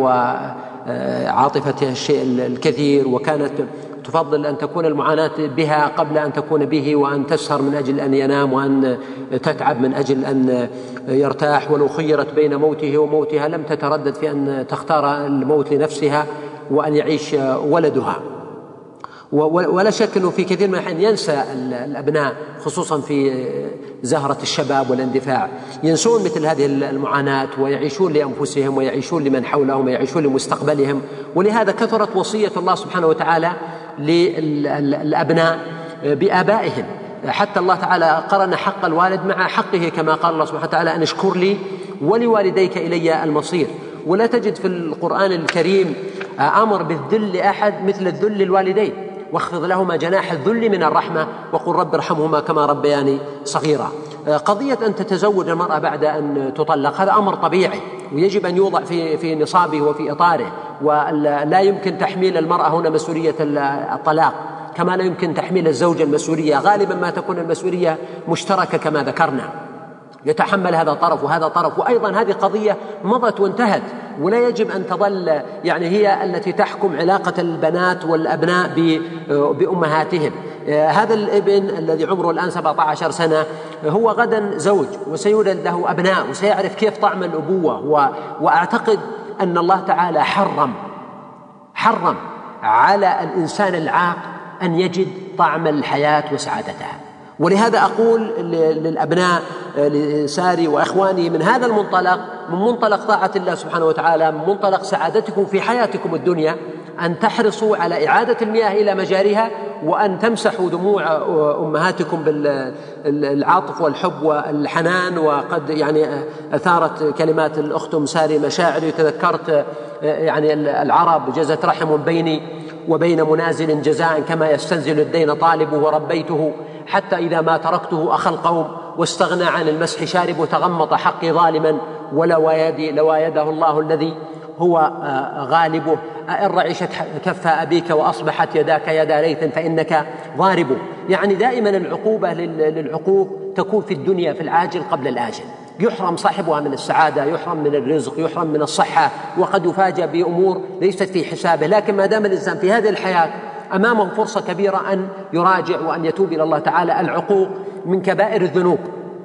وعاطفتها الشيء الكثير وكانت تفضل أن تكون المعاناة بها قبل أن تكون به وأن تسهر من أجل أن ينام وأن تتعب من أجل أن يرتاح. ولو خيرت بين موته وموتها لم تتردد في أن تختار الموت لنفسها وأن يعيش ولدها. ولا شك أنه في كثير من الأحيان ينسى الأبناء خصوصا في زهرة الشباب والاندفاع ينسون مثل هذه المعاناة ويعيشون لأنفسهم ويعيشون لمن حولهم ويعيشون لمستقبلهم. ولهذا كثرت وصية الله سبحانه وتعالى للأبناء بآبائهم حتى الله تعالى قرن حق الوالد مع حقه كما قال الله سبحانه وتعالى أن اشكر لي ولوالديك إلي المصير. ولا تجد في القرآن الكريم أمر بالذل لأحد مثل الذل للوالدين واخفض لهما جناح الذل من الرحمة وقل رب ارحمهما كما ربياني صغيرا. قضية أن تتزوج المرأة بعد أن تطلق هذا أمر طبيعي ويجب أن يوضع في في نصابه وفي إطاره ولا يمكن تحميل المرأة هنا مسؤولية الطلاق كما لا يمكن تحميل الزوج المسؤولية. غالبا ما تكون المسؤولية مشتركة كما ذكرنا يتحمل هذا طرف وهذا طرف. وأيضا هذه قضية مضت وانتهت ولا يجب أن تظل يعني هي التي تحكم علاقة البنات والأبناء بأمهاتهم. هذا الابن الذي عمره الآن سبعة عشر سنة هو غدا زوج وسيولد له أبناء وسيعرف كيف طعم الأبوة. وأعتقد أن الله تعالى حرم حرم على الإنسان العاق أن يجد طعم الحياة وسعادتها. ولهذا أقول للأبناء لساري وأخواني من هذا المنطلق من منطلق طاعة الله سبحانه وتعالى من منطلق سعادتكم في حياتكم الدنيا أن تحرصوا على إعادة المياه إلى مجاريها وأن تمسحوا دموع أمهاتكم بالعاطف والحب والحنان. وقد يعني أثارت كلمات الأخت أم ساري مشاعري تذكرت يعني العرب جزت رحم بيني وبين منازل جزاء كما يستنزل الدين طالبه وربيته حتى إذا ما تركته أخى القوم واستغنى عن المسح شارب وتغمط حقي ظالما ولو يدي لو يده الله الذي هو غالبه إن رعشت كف أبيك وأصبحت يداك يدا ليث فإنك ضاربه. يعني دائما العقوبة للعقوق تكون في الدنيا في العاجل قبل الآجل يحرم صاحبها من السعادة، يحرم من الرزق، يحرم من الصحة، وقد يفاجأ بأمور ليست في حسابه. لكن ما دام الإنسان في هذه الحياة أمامه فرصة كبيرة أن يراجع وأن يتوب إلى الله تعالى. العقوق من كبائر الذنوب،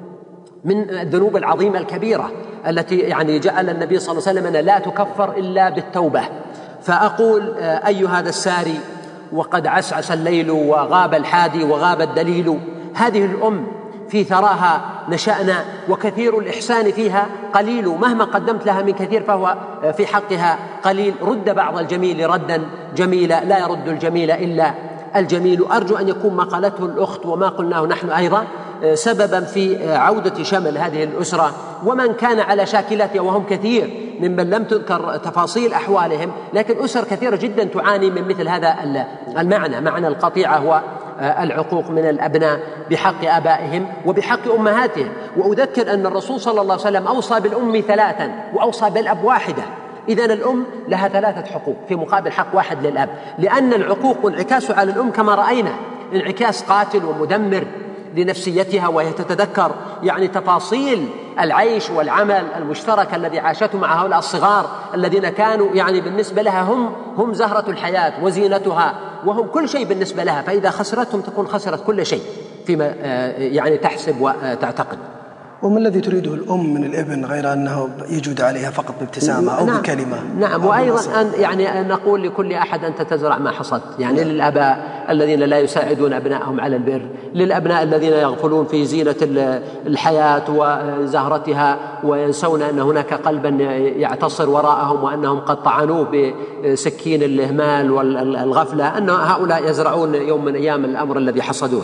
من الذنوب العظيمة الكبيرة التي يعني جعل النبي صلى الله عليه وسلم أن لا تكفر إلا بالتوبة. فأقول أي هذا الساري وقد عسعس الليل وغاب الحادي وغاب الدليل، هذه الأم في ثراها نشأنا وكثير الإحسان فيها قليل، مهما قدمت لها من كثير فهو في حقها قليل. رد بعض الجميل ردا جميلا، لا يرد الجميل إلا الجميل. أرجو أن يكون ما قالته الأخت وما قلناه نحن أيضا سببا في عودة شمل هذه الأسرة، ومن كان على شاكلتها وهم كثير ممن لم تذكر تفاصيل أحوالهم، لكن أسر كثيرة جدا تعاني من مثل هذا المعنى، معنى القطيعة هو العقوق من الأبناء بحق آبائهم وبحق أمهاتهم. وأذكر أن الرسول صلى الله عليه وسلم أوصى بالأم ثلاثا وأوصى بالأب واحدة. إذن الأم لها ثلاثة حقوق في مقابل حق واحد للأب، لأن العقوق انعكاس على الأم كما رأينا انعكاس قاتل ومدمر لنفسيتها، وهي تتذكر يعني تفاصيل العيش والعمل المشترك الذي عاشته مع هؤلاء الصغار الذين كانوا يعني بالنسبة لها هم هم زهرة الحياة وزينتها، وهم كل شيء بالنسبة لها. فإذا خسرتهم تكون خسرت كل شيء فيما يعني تحسب وتعتقد.
وما الذي تريده الأم من الابن غير أنه يجود عليها فقط بابتسامة أو
نعم
بكلمة؟
نعم. وأيضا أن يعني أن نقول لكل أحد أنت تزرع ما حصدت، يعني نعم. للآباء الذين لا يساعدون أبنائهم على البر، للأبناء الذين يغفلون في زينة الحياة وزهرتها وينسون أن هناك قلبا يعتصر وراءهم وأنهم قد طعنوه بسكين الإهمال والغفلة، أن هؤلاء يزرعون يوم من أيام الأمر الذي حصدوه.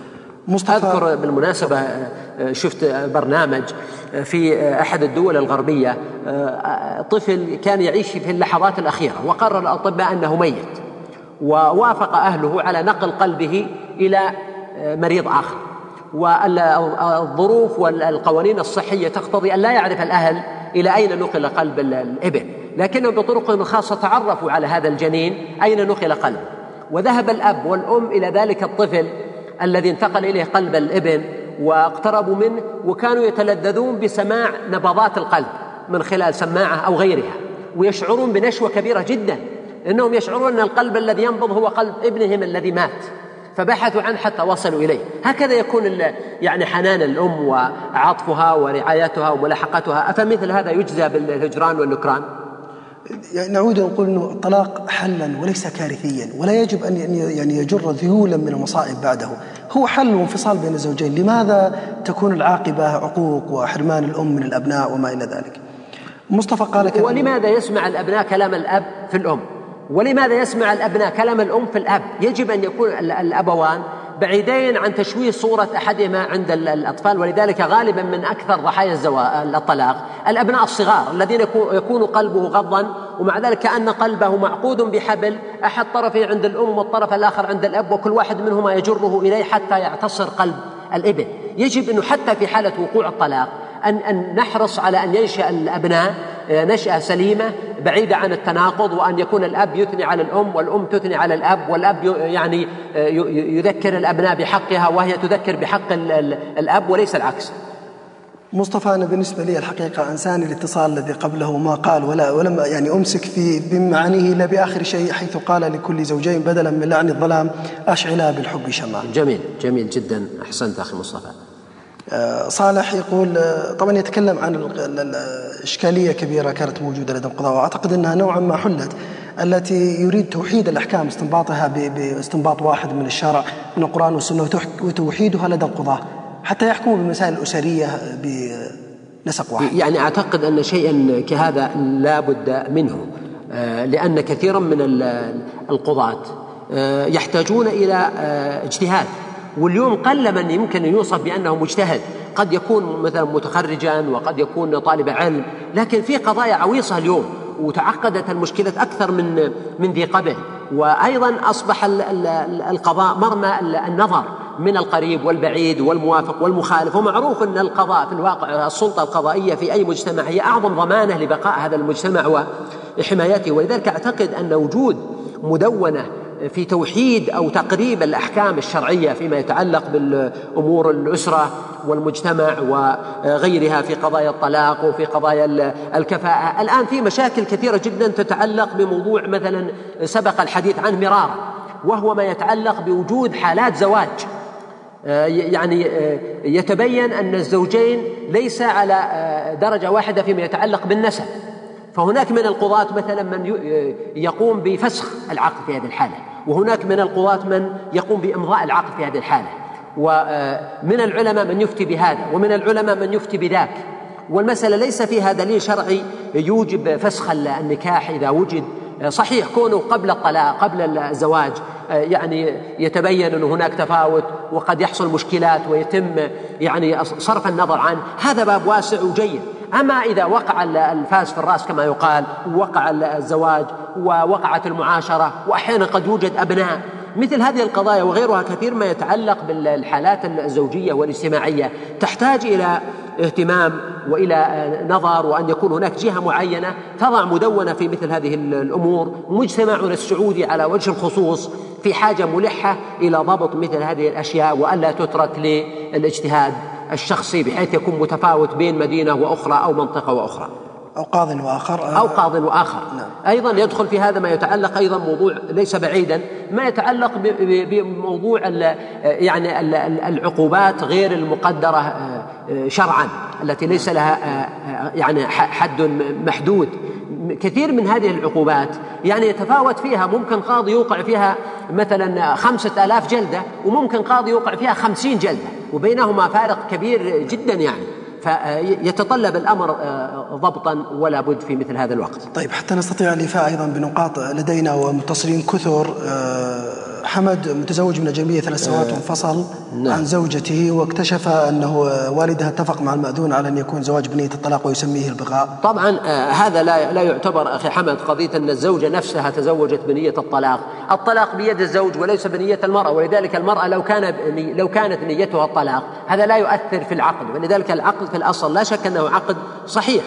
أذكر بالمناسبة شفت برنامج في أحد الدول الغربية، طفل كان يعيش في اللحظات الأخيرة وقرر الأطباء أنه ميت، ووافق أهله على نقل قلبه إلى مريض آخر، والظروف والقوانين الصحية تقتضي أن لا يعرف الأهل إلى أين نقل قلب الابن، لكنهم بطرق خاصة تعرفوا على هذا الجنين أين نقل قلبه، وذهب الأب والأم إلى ذلك الطفل الذي انتقل إليه قلب الابن واقتربوا منه، وكانوا يتلذذون بسماع نبضات القلب من خلال سماعة أو غيرها، ويشعرون بنشوة كبيرة جدا، إنهم يشعرون أن القلب الذي ينبض هو قلب ابنهم الذي مات، فبحثوا عنه حتى وصلوا إليه. هكذا يكون يعني حنان الأم وعطفها ورعايتها وملاحقتها. أفمثل هذا يجزى بالهجران والنكران؟
يعني نعود ونقول أنه الطلاق حلا وليس كارثيا، ولا يجب أن يعني يجر ذيولا من المصائب بعده، هو حل وانفصال بين الزوجين. لماذا تكون العاقبة عقوق وحرمان الأم من الأبناء وما إلى ذلك؟ مصطفى قال كلام.
ولماذا يسمع الأبناء كلام الأب في الأم؟ ولماذا يسمع الأبناء كلام الأم في الأب؟ يجب أن يكون الأبوان بعيدين عن تشويه صورة أحدهما عند الأطفال، ولذلك غالبا من أكثر ضحايا الطلاق الأبناء الصغار الذين يكون قلبه غضا، ومع ذلك كأن قلبه معقود بحبل، أحد طرفه عند الأم والطرف الآخر عند الأب، وكل واحد منهما يجره إليه حتى يعتصر قلب الابن. يجب أنه حتى في حالة وقوع الطلاق أن, أن نحرص على أن ينشأ الأبناء نشأة سليمة بعيدة عن التناقض، وأن يكون الأب يثني على الأم والأم تثني على الأب، والأب يعني يذكر الأبناء بحقها وهي تذكر بحق الأب وليس العكس.
مصطفى، أنا بالنسبة لي الحقيقة أنساني الاتصال الذي قبله ما قال ولا ولم يعني أمسك في بمعانيه إلا بآخر شيء، حيث قال لكل زوجين بدلا من لعن الظلام أشعلا بالحب شمع.
جميل جميل جدا، أحسنت أخي مصطفى.
صالح يقول طبعا يتكلم عن الإشكالية كبيرة كانت موجودة لدى القضاء، وأعتقد أنها نوعا ما حلت، التي يريد توحيد الأحكام، استنباطها باستنباط واحد من الشرع من القرآن والسنة وتوحيدها لدى القضاء حتى يحكموا بالمسائل الأسرية بنسق واحد.
يعني أعتقد أن شيئا كهذا لا بد منه، لأن كثيرا من القضاة يحتاجون إلى اجتهاد، واليوم قل من يمكن أن يوصف بأنه مجتهد، قد يكون مثلا متخرجا وقد يكون طالب علم، لكن في قضايا عويصة اليوم وتعقدت المشكلة أكثر من من ذي قبل، وأيضا أصبح القضاء مرمى النظر من القريب والبعيد والموافق والمخالف، ومعروف أن القضاء في الواقع السلطة القضائية في أي مجتمع هي أعظم ضمانة لبقاء هذا المجتمع وحمايته. ولذلك أعتقد أن وجود مدونة في توحيد أو تقريب الأحكام الشرعية فيما يتعلق بالأمور الأسرة والمجتمع وغيرها في قضايا الطلاق وفي قضايا الكفاءة. الآن في مشاكل كثيرة جدا تتعلق بموضوع مثلا سبق الحديث عنه مرارا، وهو ما يتعلق بوجود حالات زواج يعني يتبين أن الزوجين ليس على درجة واحدة فيما يتعلق بالنسب، فهناك من القضاة مثلا من يقوم بفسخ العقد في هذه الحالة، وهناك من القضاة من يقوم بإمضاء العقد في هذه الحالة، ومن العلماء من يفتي بهذا ومن العلماء من يفتي بذاك. والمسألة ليس فيها دليل شرعي يوجب فسخ النكاح إذا وجد. صحيح كونه قبل الطلاق قبل الزواج يعني يتبين أن هناك تفاوت وقد يحصل مشكلات ويتم يعني صرف النظر عنه، هذا باب واسع وجيد. أما إذا وقع الفاس في الرأس كما يقال، ووقع الزواج ووقعت المعاشرة وأحيانا قد يوجد أبناء، مثل هذه القضايا وغيرها كثير ما يتعلق بالحالات الزوجية والاجتماعية تحتاج إلى اهتمام وإلى نظر، وأن يكون هناك جهة معينة تضع مدونة في مثل هذه الأمور. مجتمعنا السعودي على وجه الخصوص في حاجة ملحة إلى ضبط مثل هذه الأشياء، وألا تترك للاجتهاد الشخصي بحيث يكون متفاوت بين مدينة وأخرى أو منطقة وأخرى
أو قاض وآخر
أو قاض وآخر.
نعم.
أيضا يدخل في هذا ما يتعلق أيضا موضوع ليس بعيدا ما يتعلق بموضوع يعني العقوبات غير المقدرة شرعا التي ليس لها يعني حد محدود. كثير من هذه العقوبات يعني يتفاوت فيها، ممكن قاضي يوقع فيها مثلا خمسة آلاف جلدة وممكن قاضي يوقع فيها خمسين جلدة، وبينهما فارق كبير جدا يعني، فيتطلب الأمر ضبطا ولا بد في مثل هذا الوقت.
طيب حتى نستطيع الإفاء أيضا بنقاط لدينا ومتصلين كثر. حمد متزوج من أجنبية ثلاث سنوات وانفصل نعم. عن زوجته، واكتشف أنه والدها اتفق مع المأذون على أن يكون زواج بنية الطلاق ويسميه البغاء.
طبعا هذا لا لا يعتبر أخي حمد قضية أن الزوجة نفسها تزوجت بنية الطلاق. الطلاق بيد الزوج وليس بنية المرأة، ولذلك المرأة لو كان لو كانت نيتها الطلاق هذا لا يؤثر في العقد، ولذلك العقد في الأصل لا شك أنه عقد صحيح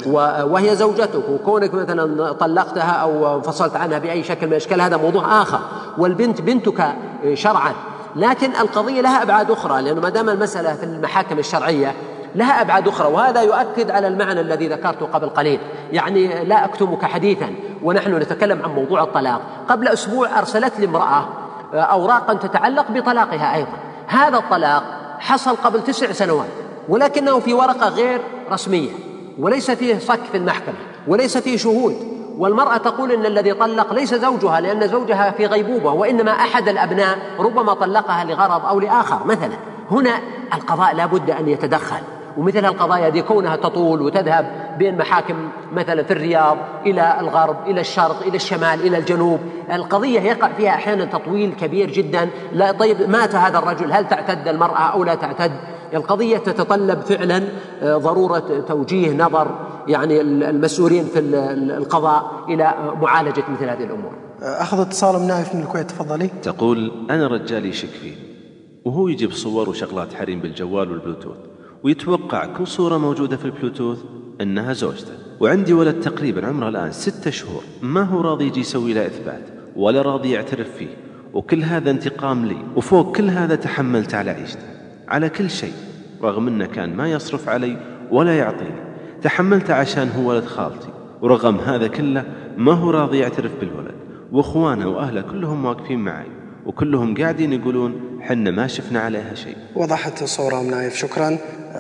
وهي زوجتك، وكونك مثلا طلقتها أو فصلت عنها بأي شكل من الأشكال هذا موضوع آخر، والبنت بنتك شرعا. لكن القضية لها أبعاد أخرى، لأنه ما دام المسألة في المحاكم الشرعية لها أبعاد أخرى، وهذا يؤكد على المعنى الذي ذكرته قبل قليل. يعني لا أكتمك حديثا ونحن نتكلم عن موضوع الطلاق، قبل أسبوع أرسلت لي امرأة أوراقا تتعلق بطلاقها أيضا. هذا الطلاق حصل قبل تسع سنوات ولكنه في ورقة غير رسمية، وليس فيه صك في المحكمة وليس فيه شهود، والمرأة تقول إن الذي طلق ليس زوجها لأن زوجها في غيبوبة، وإنما أحد الأبناء ربما طلقها لغرض أو لآخر مثلا. هنا القضاء لا بد أن يتدخل، ومثل القضايا دي كونها تطول وتذهب بين محاكم مثلا في الرياض إلى الغرب إلى الشرق إلى الشمال إلى الجنوب، القضية يقع فيها أحيانا تطويل كبير جدا. لا طيب مات هذا الرجل، هل تعتد المرأة أو لا تعتد؟ القضية تتطلب فعلا ضرورة توجيه نظر يعني المسؤولين في القضاء إلى معالجة مثل هذه الأمور.
أخذ اتصال من نايف من الكويت، تفضلي.
تقول أنا رجالي يشك فيه وهو يجيب صور وشغلات حريم بالجوال والبلوتوث، ويتوقع كل صورة موجودة في البلوتوث أنها زوجته، وعندي ولد تقريبا عمره الآن ستة شهور ما هو راضي يجي يسوي له إثبات ولا راضي يعترف فيه، وكل هذا انتقام لي، وفوق كل هذا تحملت على عيشته على كل شيء، رغم أنه كان ما يصرف علي ولا يعطيني، تحملت عشان هو ولد خالتي، ورغم هذا كله ما هو راضي يعترف بالولد، وإخوانه وأهله كلهم واقفين معي وكلهم قاعدين يقولون حنا ما شفنا عليها شيء.
وضحت الصورة من نايف، شكرا.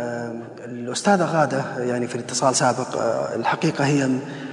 الأستاذة غادة يعني في الاتصال سابق الحقيقة هي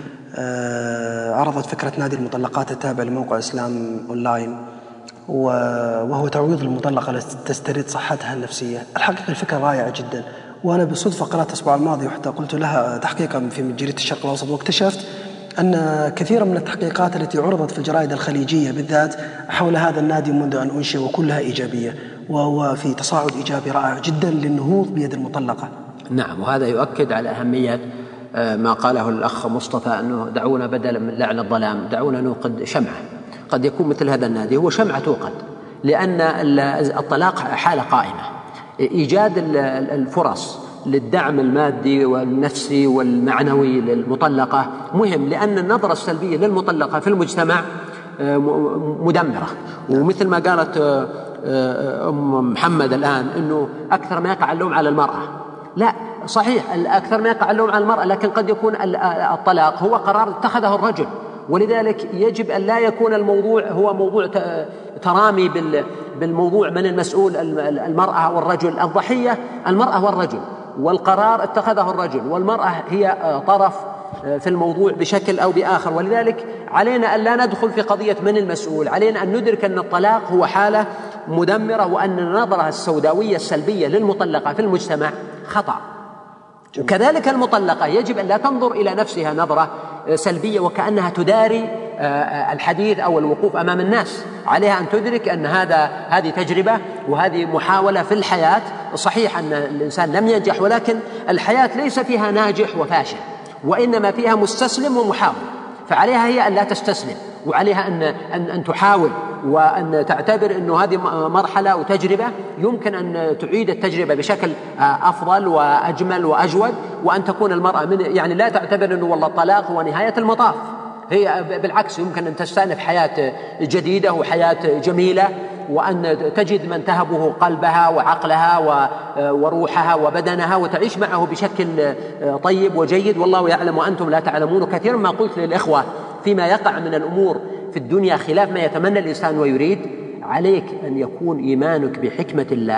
عرضت فكرة نادي المطلقات التابع لموقع إسلام أونلاين، وهو تعويض المطلقة لتسترد صحتها النفسية. الحقيقة الفكرة رائعة جدا، وأنا بالصدفة قرأت الأسبوع الماضي وحتى قلت لها تحقيقا في جريدة الشرق الأوسط، واكتشفت أن كثيرا من التحقيقات التي عرضت في الجرائد الخليجية بالذات حول هذا النادي منذ أن أنشئ وكلها إيجابية، وهو في تصاعد إيجابي رائع جدا للنهوض بيد المطلقة.
نعم، وهذا يؤكد على أهمية ما قاله الأخ مصطفى أنه دعونا بدلا من لعن الظلام دعونا نوقد شمعة. قد يكون مثل هذا النادي هو شمعة توقد، لأن الطلاق حالة قائمة. إيجاد الفرص للدعم المادي والنفسي والمعنوي للمطلقة مهم، لأن النظرة السلبية للمطلقة في المجتمع مدمرة. ومثل ما قالت أم محمد الآن أنه أكثر ما يقع اللوم على المرأة، لا صحيح أكثر ما يقع اللوم على المرأة، لكن قد يكون الطلاق هو قرار اتخذه الرجل، ولذلك يجب أن لا يكون الموضوع هو موضوع ترامي بالموضوع من المسؤول المرأة والرجل. الضحية المرأة والرجل، والقرار اتخذه الرجل، والمرأة هي طرف في الموضوع بشكل أو بآخر. ولذلك علينا أن لا ندخل في قضية من المسؤول، علينا أن ندرك أن الطلاق هو حالة مدمرة، وأن النظرة السوداوية السلبية للمطلقة في المجتمع خطأ. وكذلك المطلقة يجب أن لا تنظر إلى نفسها نظرة سلبية وكأنها تداري الحديث أو الوقوف أمام الناس. عليها أن تدرك أن هذا هذه تجربة وهذه محاولة في الحياة. صحيح أن الإنسان لم ينجح، ولكن الحياة ليس فيها ناجح وفاشل، وإنما فيها مستسلم ومحاول. فعليها هي أن لا تستسلم، وعليها أن أن أن تحاول، وأن تعتبر أنه هذه مرحلة وتجربة يمكن أن تعيد التجربة بشكل أفضل وأجمل وأجود، وأن تكون المرأة من يعني لا تعتبر أنه والله الطلاق هو نهاية المطاف. هي بالعكس يمكن أن تستأنف حياة جديدة وحياة جميلة، وأن تجد من تهبه قلبها وعقلها وروحها وبدنها وتعيش معه بشكل طيب وجيد، والله يعلم وأنتم لا تعلمون. كثيرا ما قلت للإخوة فيما يقع من الأمور في الدنيا خلاف ما يتمنى الإنسان ويريد، عليك أن يكون إيمانك بحكمة الله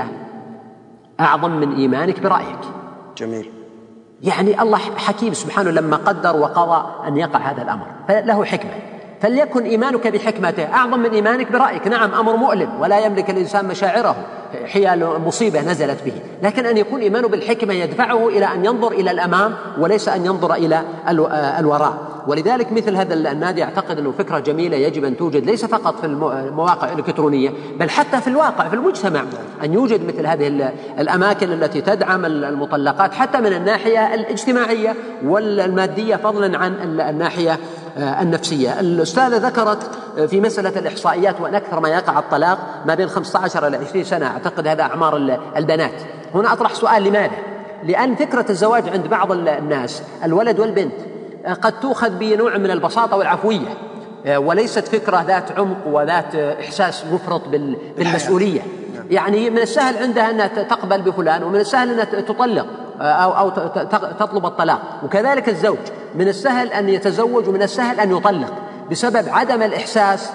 أعظم من إيمانك برأيك.
جميل.
يعني الله حكيم سبحانه لما قدر وقضى أن يقع هذا الأمر فله حكمة، فليكن إيمانك بحكمته أعظم من إيمانك برأيك. نعم أمر مؤلم ولا يملك الإنسان مشاعره حيال مصيبة نزلت به، لكن أن يكون إيمانه بالحكمة يدفعه إلى أن ينظر إلى الأمام وليس أن ينظر إلى الوراء. ولذلك مثل هذا النادي أعتقد أنه فكرة جميلة يجب أن توجد ليس فقط في المواقع الإلكترونية بل حتى في الواقع في المجتمع، أن يوجد مثل هذه الأماكن التي تدعم المطلقات حتى من الناحية الاجتماعية والمادية فضلا عن الناحية النفسية. الأستاذة ذكرت في مسألة الإحصائيات وأن أكثر ما يقع الطلاق ما بين خمسة عشر إلى عشرين سنة، أعتقد هذا أعمار البنات. هنا أطرح سؤال: لماذا؟ لأن فكرة الزواج عند بعض الناس الولد والبنت قد تؤخذ بنوع من البساطة والعفوية، وليست فكرة ذات عمق وذات إحساس مفرط بالمسؤولية. يعني من السهل عندها أن تقبل بفلان، ومن السهل أن تطلق أو, أو تطلب الطلاق. وكذلك الزوج من السهل أن يتزوج ومن السهل أن يطلق بسبب عدم الإحساس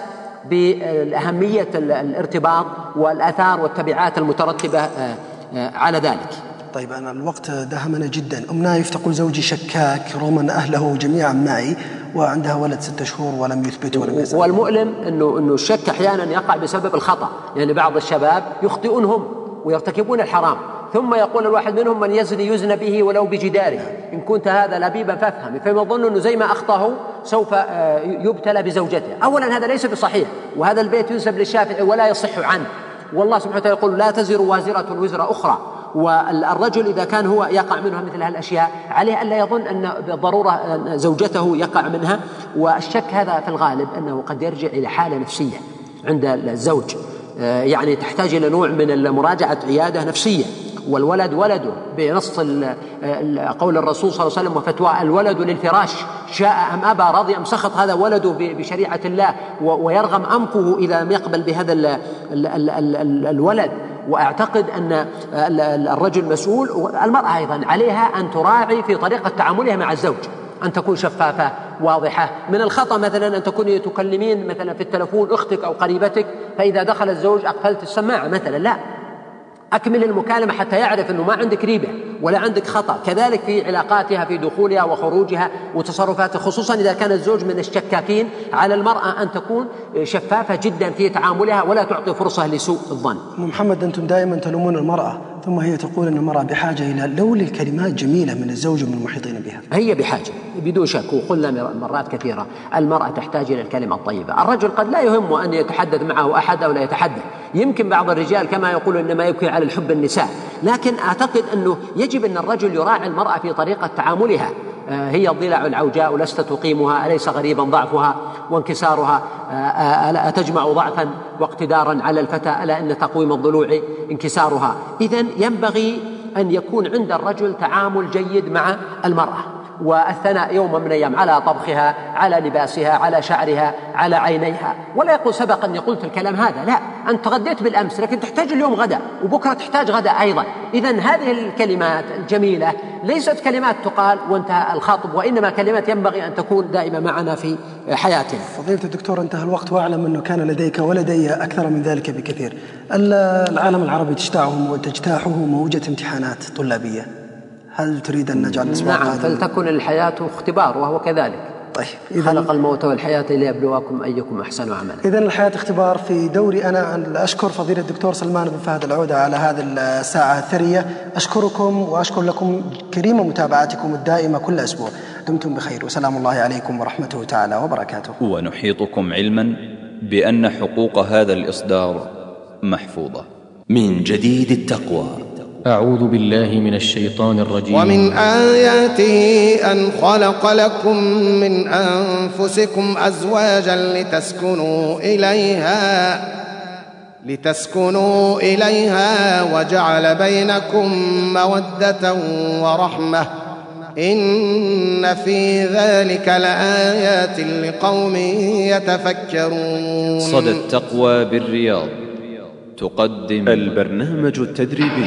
بأهمية الارتباط والآثار والتبعات المترتبة على ذلك.
طيب أنا الوقت داهمنا جدا. أم نايف تقول: زوجي شكاك رغم أهله جميعا معي وعندها ولد ستة شهور ولم يثبت ولم يثبت.
والمؤلم أنه إنه الشك أحيانا يقع بسبب الخطأ، يعني بعض الشباب يخطئون هم ويرتكبون الحرام، ثم يقول الواحد منهم: من يزني يزنى به ولو بجداره، إن كنت هذا لبيبا فافهم. فيما يظن أنه زي ما أخطأه سوف يبتلى بزوجته. أولا هذا ليس بصحيح، وهذا البيت ينسب للشافعي ولا يصح عنه، والله سبحانه وتعالى يقول: لا تزر وازرة وزر أخرى. والرجل إذا كان هو يقع منها مثل هالأشياء عليه ألا يظن أن بالضرورة زوجته يقع منها. والشك هذا في الغالب أنه قد يرجع إلى حالة نفسية عند الزوج، يعني تحتاج إلى نوع من مراجعة عيادة نفسية. والولد ولده بنص قول الرسول صلى الله عليه وسلم وفتوى: الولد للفراش شاء أم أبى، رضي أم سخط، هذا ولده بشريعة الله، ويرغم أنفه إذا لم يقبل بهذا ال ال ال ال الولد. وأعتقد أن الرجل مسؤول، المرأة أيضا عليها أن تراعي في طريقة تعاملها مع الزوج، أن تكون شفافة واضحة. من الخطأ مثلا أن تكوني تكلمين مثلا في التلفون أختك أو قريبتك، فإذا دخل الزوج أقفلت السماعة مثلا، لا، أكمل المكالمة حتى يعرف أنه ما عندك ريبة ولا عندك خطأ. كذلك في علاقاتها في دخولها وخروجها وتصرفاتها، خصوصا إذا كان الزوج من الشكاكين، على المرأة أن تكون شفافة جدا في تعاملها ولا تعطي فرصة لسوء الظن.
محمد، أنتم دائما تلومون المرأة، ثم هي تقول أن المرأة بحاجة إلى لول الكلمات جميلة من الزوج ومن المحيطين بها.
هي بحاجة بدون شك، وقلنا مرات كثيرة المرأة تحتاج إلى الكلمة الطيبة. الرجل قد لا يهمه أن يتحدث معه أحد أو لا يتحدث، يمكن بعض الرجال كما يقول إنما يبكي على الحب النساء، لكن أعتقد أنه يجب أن الرجل يراعي المرأة في طريقة تعاملها. هي الضلع العوجاء لست تقيمها، أليس غريبا ضعفها وانكسارها، أتجمع ضعفا واقتدارا على الفتى، ألا إن تقويم الضلوع انكسارها. إذن ينبغي أن يكون عند الرجل تعامل جيد مع المرأة، والثناء يوم من الأيام على طبخها، على لباسها، على شعرها، على عينيها، ولا يقول سبق أني قلت الكلام هذا، لا، أنت تغديت بالأمس لكن تحتاج اليوم غدا، وبكرة تحتاج غدا أيضا. إذن هذه الكلمات الجميلة ليست كلمات تقال وانتهى الخاطب، وإنما كلمات ينبغي أن تكون دائما معنا في حياتنا.
فضيلة الدكتور، انتهى الوقت وأعلم أنه كان لديك ولدي أكثر من ذلك بكثير. العالم العربي تجتاحه وتجتاحه موجة امتحانات طلابية، هل تريد أن نجعل الأسبوع
نعم، فلتكن الحياة اختبار وهو كذلك.
طيب،
خلق الموت والحياة ليبلوكم أيكم أحسن عملا.
إذن الحياة اختبار. في دوري أنا أن أشكر فضيلة الدكتور سلمان بن فهد العودة على هذه الساعة الثرية. أشكركم وأشكر لكم كريم متابعتكم الدائمة كل أسبوع. دمتم بخير وسلام الله عليكم ورحمته تعالى وبركاته.
ونحيطكم علما بأن حقوق هذا الإصدار محفوظة.
من جديد التقوى.
أعوذ بالله من الشيطان الرجيم.
ومن آياته أن خلق لكم من أنفسكم أزواجا لتسكنوا إليها لتسكنوا إليها وجعل بينكم مودة ورحمة إن في ذلك لآيات لقوم يتفكرون.
صدى التقوى بالرياض تقدم
البرنامج التدريبي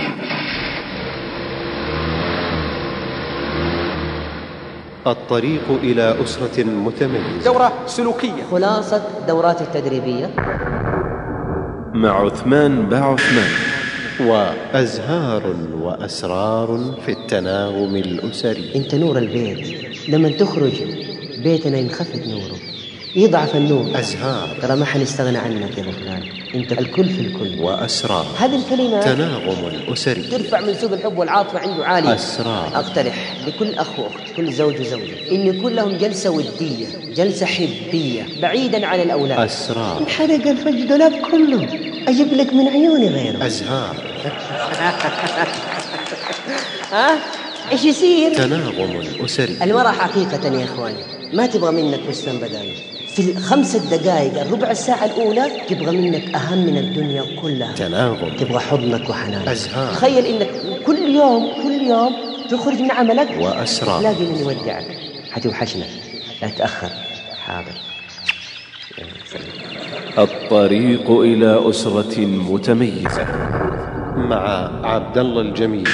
الطريق إلى أسرة متميزة،
دورة سلوكية،
خلاصة دورات التدريبية
مع عثمان باعثمان،
وأزهار وأسرار في التناغم الأسري.
انت نور البيت، لما تخرج بيتنا ينخفض نوره، يضعف النور.
أزهار،
ترى ما حنستغنى عنك يا فلان، انت الكل في الكل.
وأسرار،
هذه الكلمات
تناغم الأسري
ترفع منسوب الحب والعاطفة عنده عالي.
أسرار،
أقترح لكل أخ وأخت، كل زوج وزوجة، إن يكون لهم جلسة ودية، جلسة حبية بعيدا عن الأولاد.
أسرار،
انحرق الفج دولاب كله، أجيب لك من عيوني غيره.
أزهار
ها إيش يصير؟
تناغم الأسري.
المرأة حقيقة يا إخواني ما تبغى منك فستان بدايل، في الخمسة دقائق الربع الساعة الأولى تبغى منك أهم من الدنيا كلها.
تناغم،
تبغى حضنك وحنانك.
أزهار،
تخيل إنك كل يوم كل يوم تخرج من عملك
وأسرار،
تلاقي من يودعك، حتوحشنا، لا تأخر. حاضر.
الطريق إلى أسرة متميزة
مع عبد الله الجميل.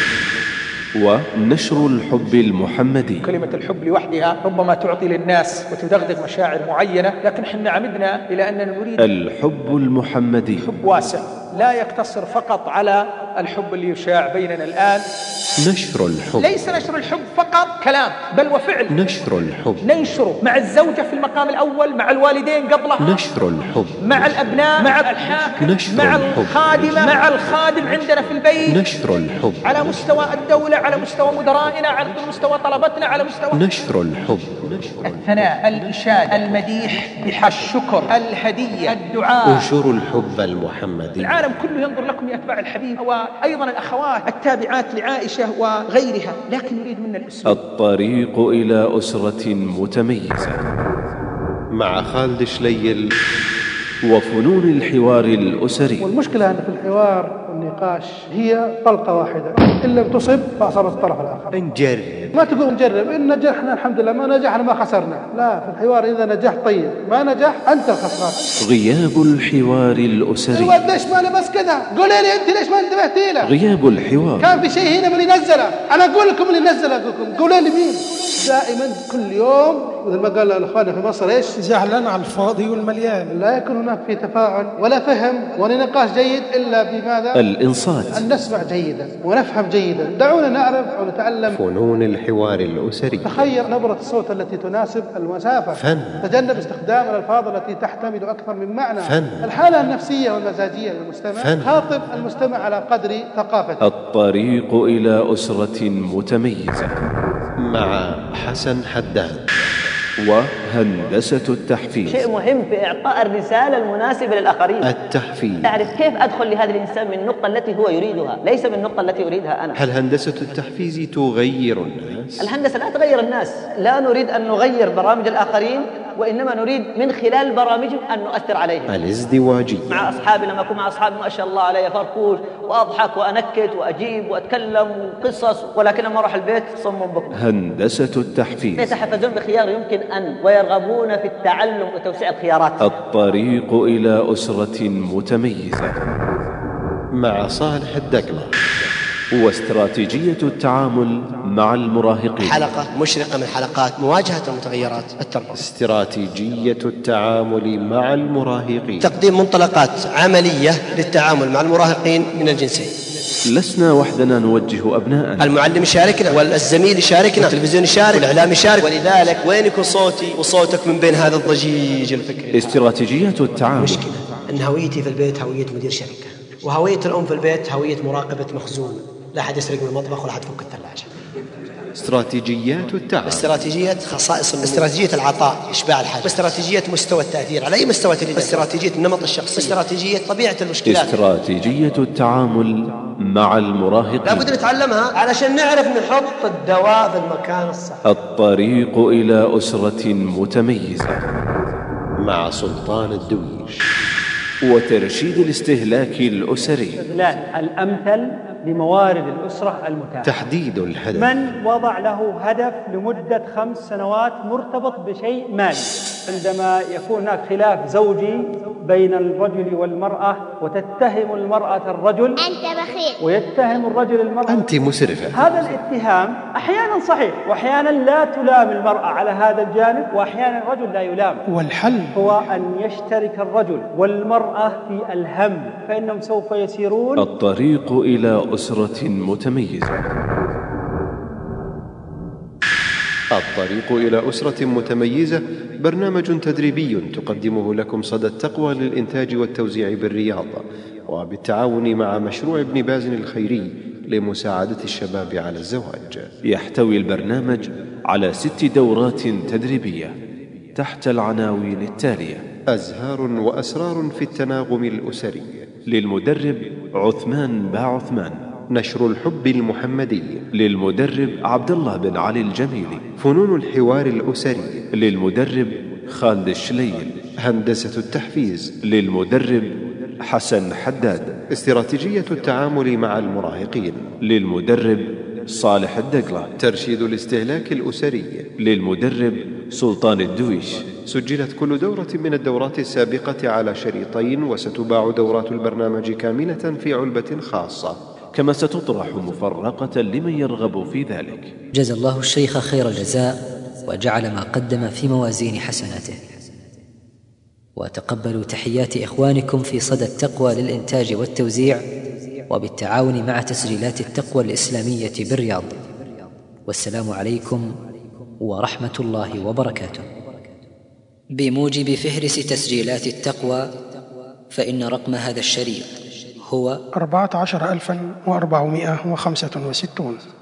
ونشر الحب المحمدي.
كلمة الحب لوحدها ربما تعطي للناس وتدغدغ مشاعر معينة، لكن احنا عمدنا إلى أننا نريد
الحب المحمدي،
حب واسع لا يقتصر فقط على الحب اللي يشاع بيننا الآن.
نشر الحب،
ليس نشر الحب فقط كلام بل وفعل.
نشر الحب،
ننشره مع الزوجة في المقام الأول، مع الوالدين قبلها،
نشر الحب
مع الأبناء، مع الحاكم،
نشر
مع
الحب،
الخادمة، مع الخادم عندنا في البيت.
نشر الحب
على مستوى الدولة، على مستوى مدرائنا، على مستوى طلبتنا، على مستوى
نشر الحب.
الثناء، الإشادة، المديح، الشكر، الهدية، الدعاء.
انشروا الحب المحمدي.
العالم كله ينظر لكم يا أتباع الحبيب، وأيضا الأخوات التابعات لعائشة وغيرها، لكن نريد منا الأسرة.
الطريق إلى أسرة متميزة
مع خالد شليل
وفنون الحوار الأسري.
والمشكلة أن في الحوار والنقاش هي طلقة واحدة، إن لم تصب فأصابت الطرف الآخر.
نجرب،
ما تقول نجرب، إن نجحنا الحمد لله، ما نجحنا ما خسرنا. لا، في الحوار إذا نجح طيب، ما نجح أنت الخسران.
غياب الحوار الأسري.
الواد ليش ما لبس كذا؟ قولي لي أنت ليش ما انتبهتي له؟
غياب الحوار.
كان في شيء هنا من اللي نزله، أنا أقول لكم اللي نزله، أقولكم قولي لي مين. دائما كل يوم مثل ما قال الأخوان في مصر إيش؟
جعلنا على الفاضي والمليان.
لا يكون هناك في تفاعل ولا فهم ولا نقاش جيد إلا بماذا؟
الإنصات.
أن نسمع جيدا ونفهم جيدا. دعونا نعرف ونتعلم
فنون الحوار الأسري.
تخير نبرة الصوت التي تناسب المسافة.
فن.
تجنب استخدام الألفاظ التي تحتمل أكثر من معنى.
فن.
الحالة النفسية والمزاجية للمستمع.
فن.
خاطب المستمع على قدر ثقافته.
الطريق إلى أسرة متميزة
مع حسن حداد.
وهندسة التحفيز.
شيء مهم في إعطاء الرسالة المناسبة للآخرين.
التحفيز.
تعرف كيف أدخل لهذا الإنسان من النقطة التي هو يريدها، ليس من النقطة التي أريدها أنا.
هل هندسة التحفيز تغير الناس؟
الناس.
الهندسة لا تغير الناس، لا نريد أن نغير برامج الآخرين، وإنما نريد من خلال برامجهم أن نؤثر عليهم.
الازدواجية
مع أصحابي، لما أكون مع أصحابي ما شاء الله علي فرفوش وأضحك وأنكت وأجيب وأتكلم وقصص، ولكن لما أروح البيت صم بكم.
هندسة التحفيز.
يتحفزون بخيار يمكن أن ويرغبون في التعلم وتوسيع الخيارات.
الطريق إلى أسرة متميزة
مع صالح الدقلة.
واستراتيجية التعامل مع المراهقين.
حلقة مشرقة من حلقات مواجهة المتغيرات التربوية.
استراتيجية التعامل مع المراهقين.
تقديم منطلقات عملية للتعامل مع المراهقين من الجنسين.
لسنا وحدنا نوجه أبناءنا،
المعلم يشاركنا والزميل يشاركنا والتلفزيون يشارك والإعلام يشارك، ولذلك وين يكون صوتي وصوتك من بين هذا الضجيج الفكري؟
استراتيجية التعامل.
مشكلة أن هويتي في البيت هوية مدير شركة، وهوية الأم في البيت هوية مراقبة مخزون، لا أحد يسرق من المطبخ ولا أحد يفك الثلاجة.
استراتيجيات التعامل.
استراتيجية خصائص النمو. استراتيجية العطاء إشباع الحاجة. استراتيجية مستوى التأثير على أي مستوى تريد. استراتيجية النمط الشخصي. استراتيجية طبيعة المشكلات.
استراتيجية التعامل مع المراهقين.
لابد نتعلمها علشان نعرف نحط الدواء في المكان الصحيح.
الطريق إلى أسرة متميزة
مع سلطان الدويش.
وترشيد الاستهلاك الأسري.
استغلال الأمثل لموارد الأسرة المتاحة.
تحديد الهدف.
من وضع له هدف لمدة خمس سنوات مرتبط بشيء مالي. عندما يكون هناك خلاف زوجي بين الرجل والمرأة وتتهم المرأة الرجل
أنت بخيل،
ويتهم الرجل المرأة
أنت مسرفة،
هذا الاتهام أحيانا صحيح، وأحيانا لا تلام المرأة على هذا الجانب، وأحيانا الرجل لا يلام.
والحل
هو أن يشترك الرجل والمرأة في الهم، فإنهم سوف يسيرون.
الطريق إلى أسرة متميزة.
الطريق إلى أسرة متميزة برنامج تدريبي تقدمه لكم صدى التقوى للإنتاج والتوزيع بالرياض، وبالتعاون مع مشروع ابن باز الخيري لمساعدة الشباب على الزواج.
يحتوي البرنامج على ست دورات تدريبية تحت العناوين التالية:
أزهار وأسرار في التناغم الأسري،
للمدرب عثمان با عثمان.
نشر الحب المحمدي،
للمدرب عبد الله بن علي الجميلي.
فنون الحوار الأسري،
للمدرب خالد الشليل.
هندسة التحفيز،
للمدرب حسن حداد.
استراتيجية التعامل مع المراهقين،
للمدرب صالح الدقلة.
ترشيد الاستهلاك الأسري،
للمدرب سلطان الدويش.
سجلت كل دورة من الدورات السابقة على شريطين، وستباع دورات البرنامج كاملة في علبة خاصة،
كما ستطرح مفرقة لمن يرغب في ذلك.
جزا الله الشيخ خير الجزاء وجعل ما قدم في موازين حسناته. وتقبلوا تحيات إخوانكم في صدى التقوى للإنتاج والتوزيع، وبالتعاون مع تسجيلات التقوى الإسلامية بالرياض. والسلام عليكم ورحمة الله وبركاته. بموجب فهرس تسجيلات التقوى، فإن رقم هذا الشريط هو
أربعة عشر ألفا وأربعمائة وخمسة وستون.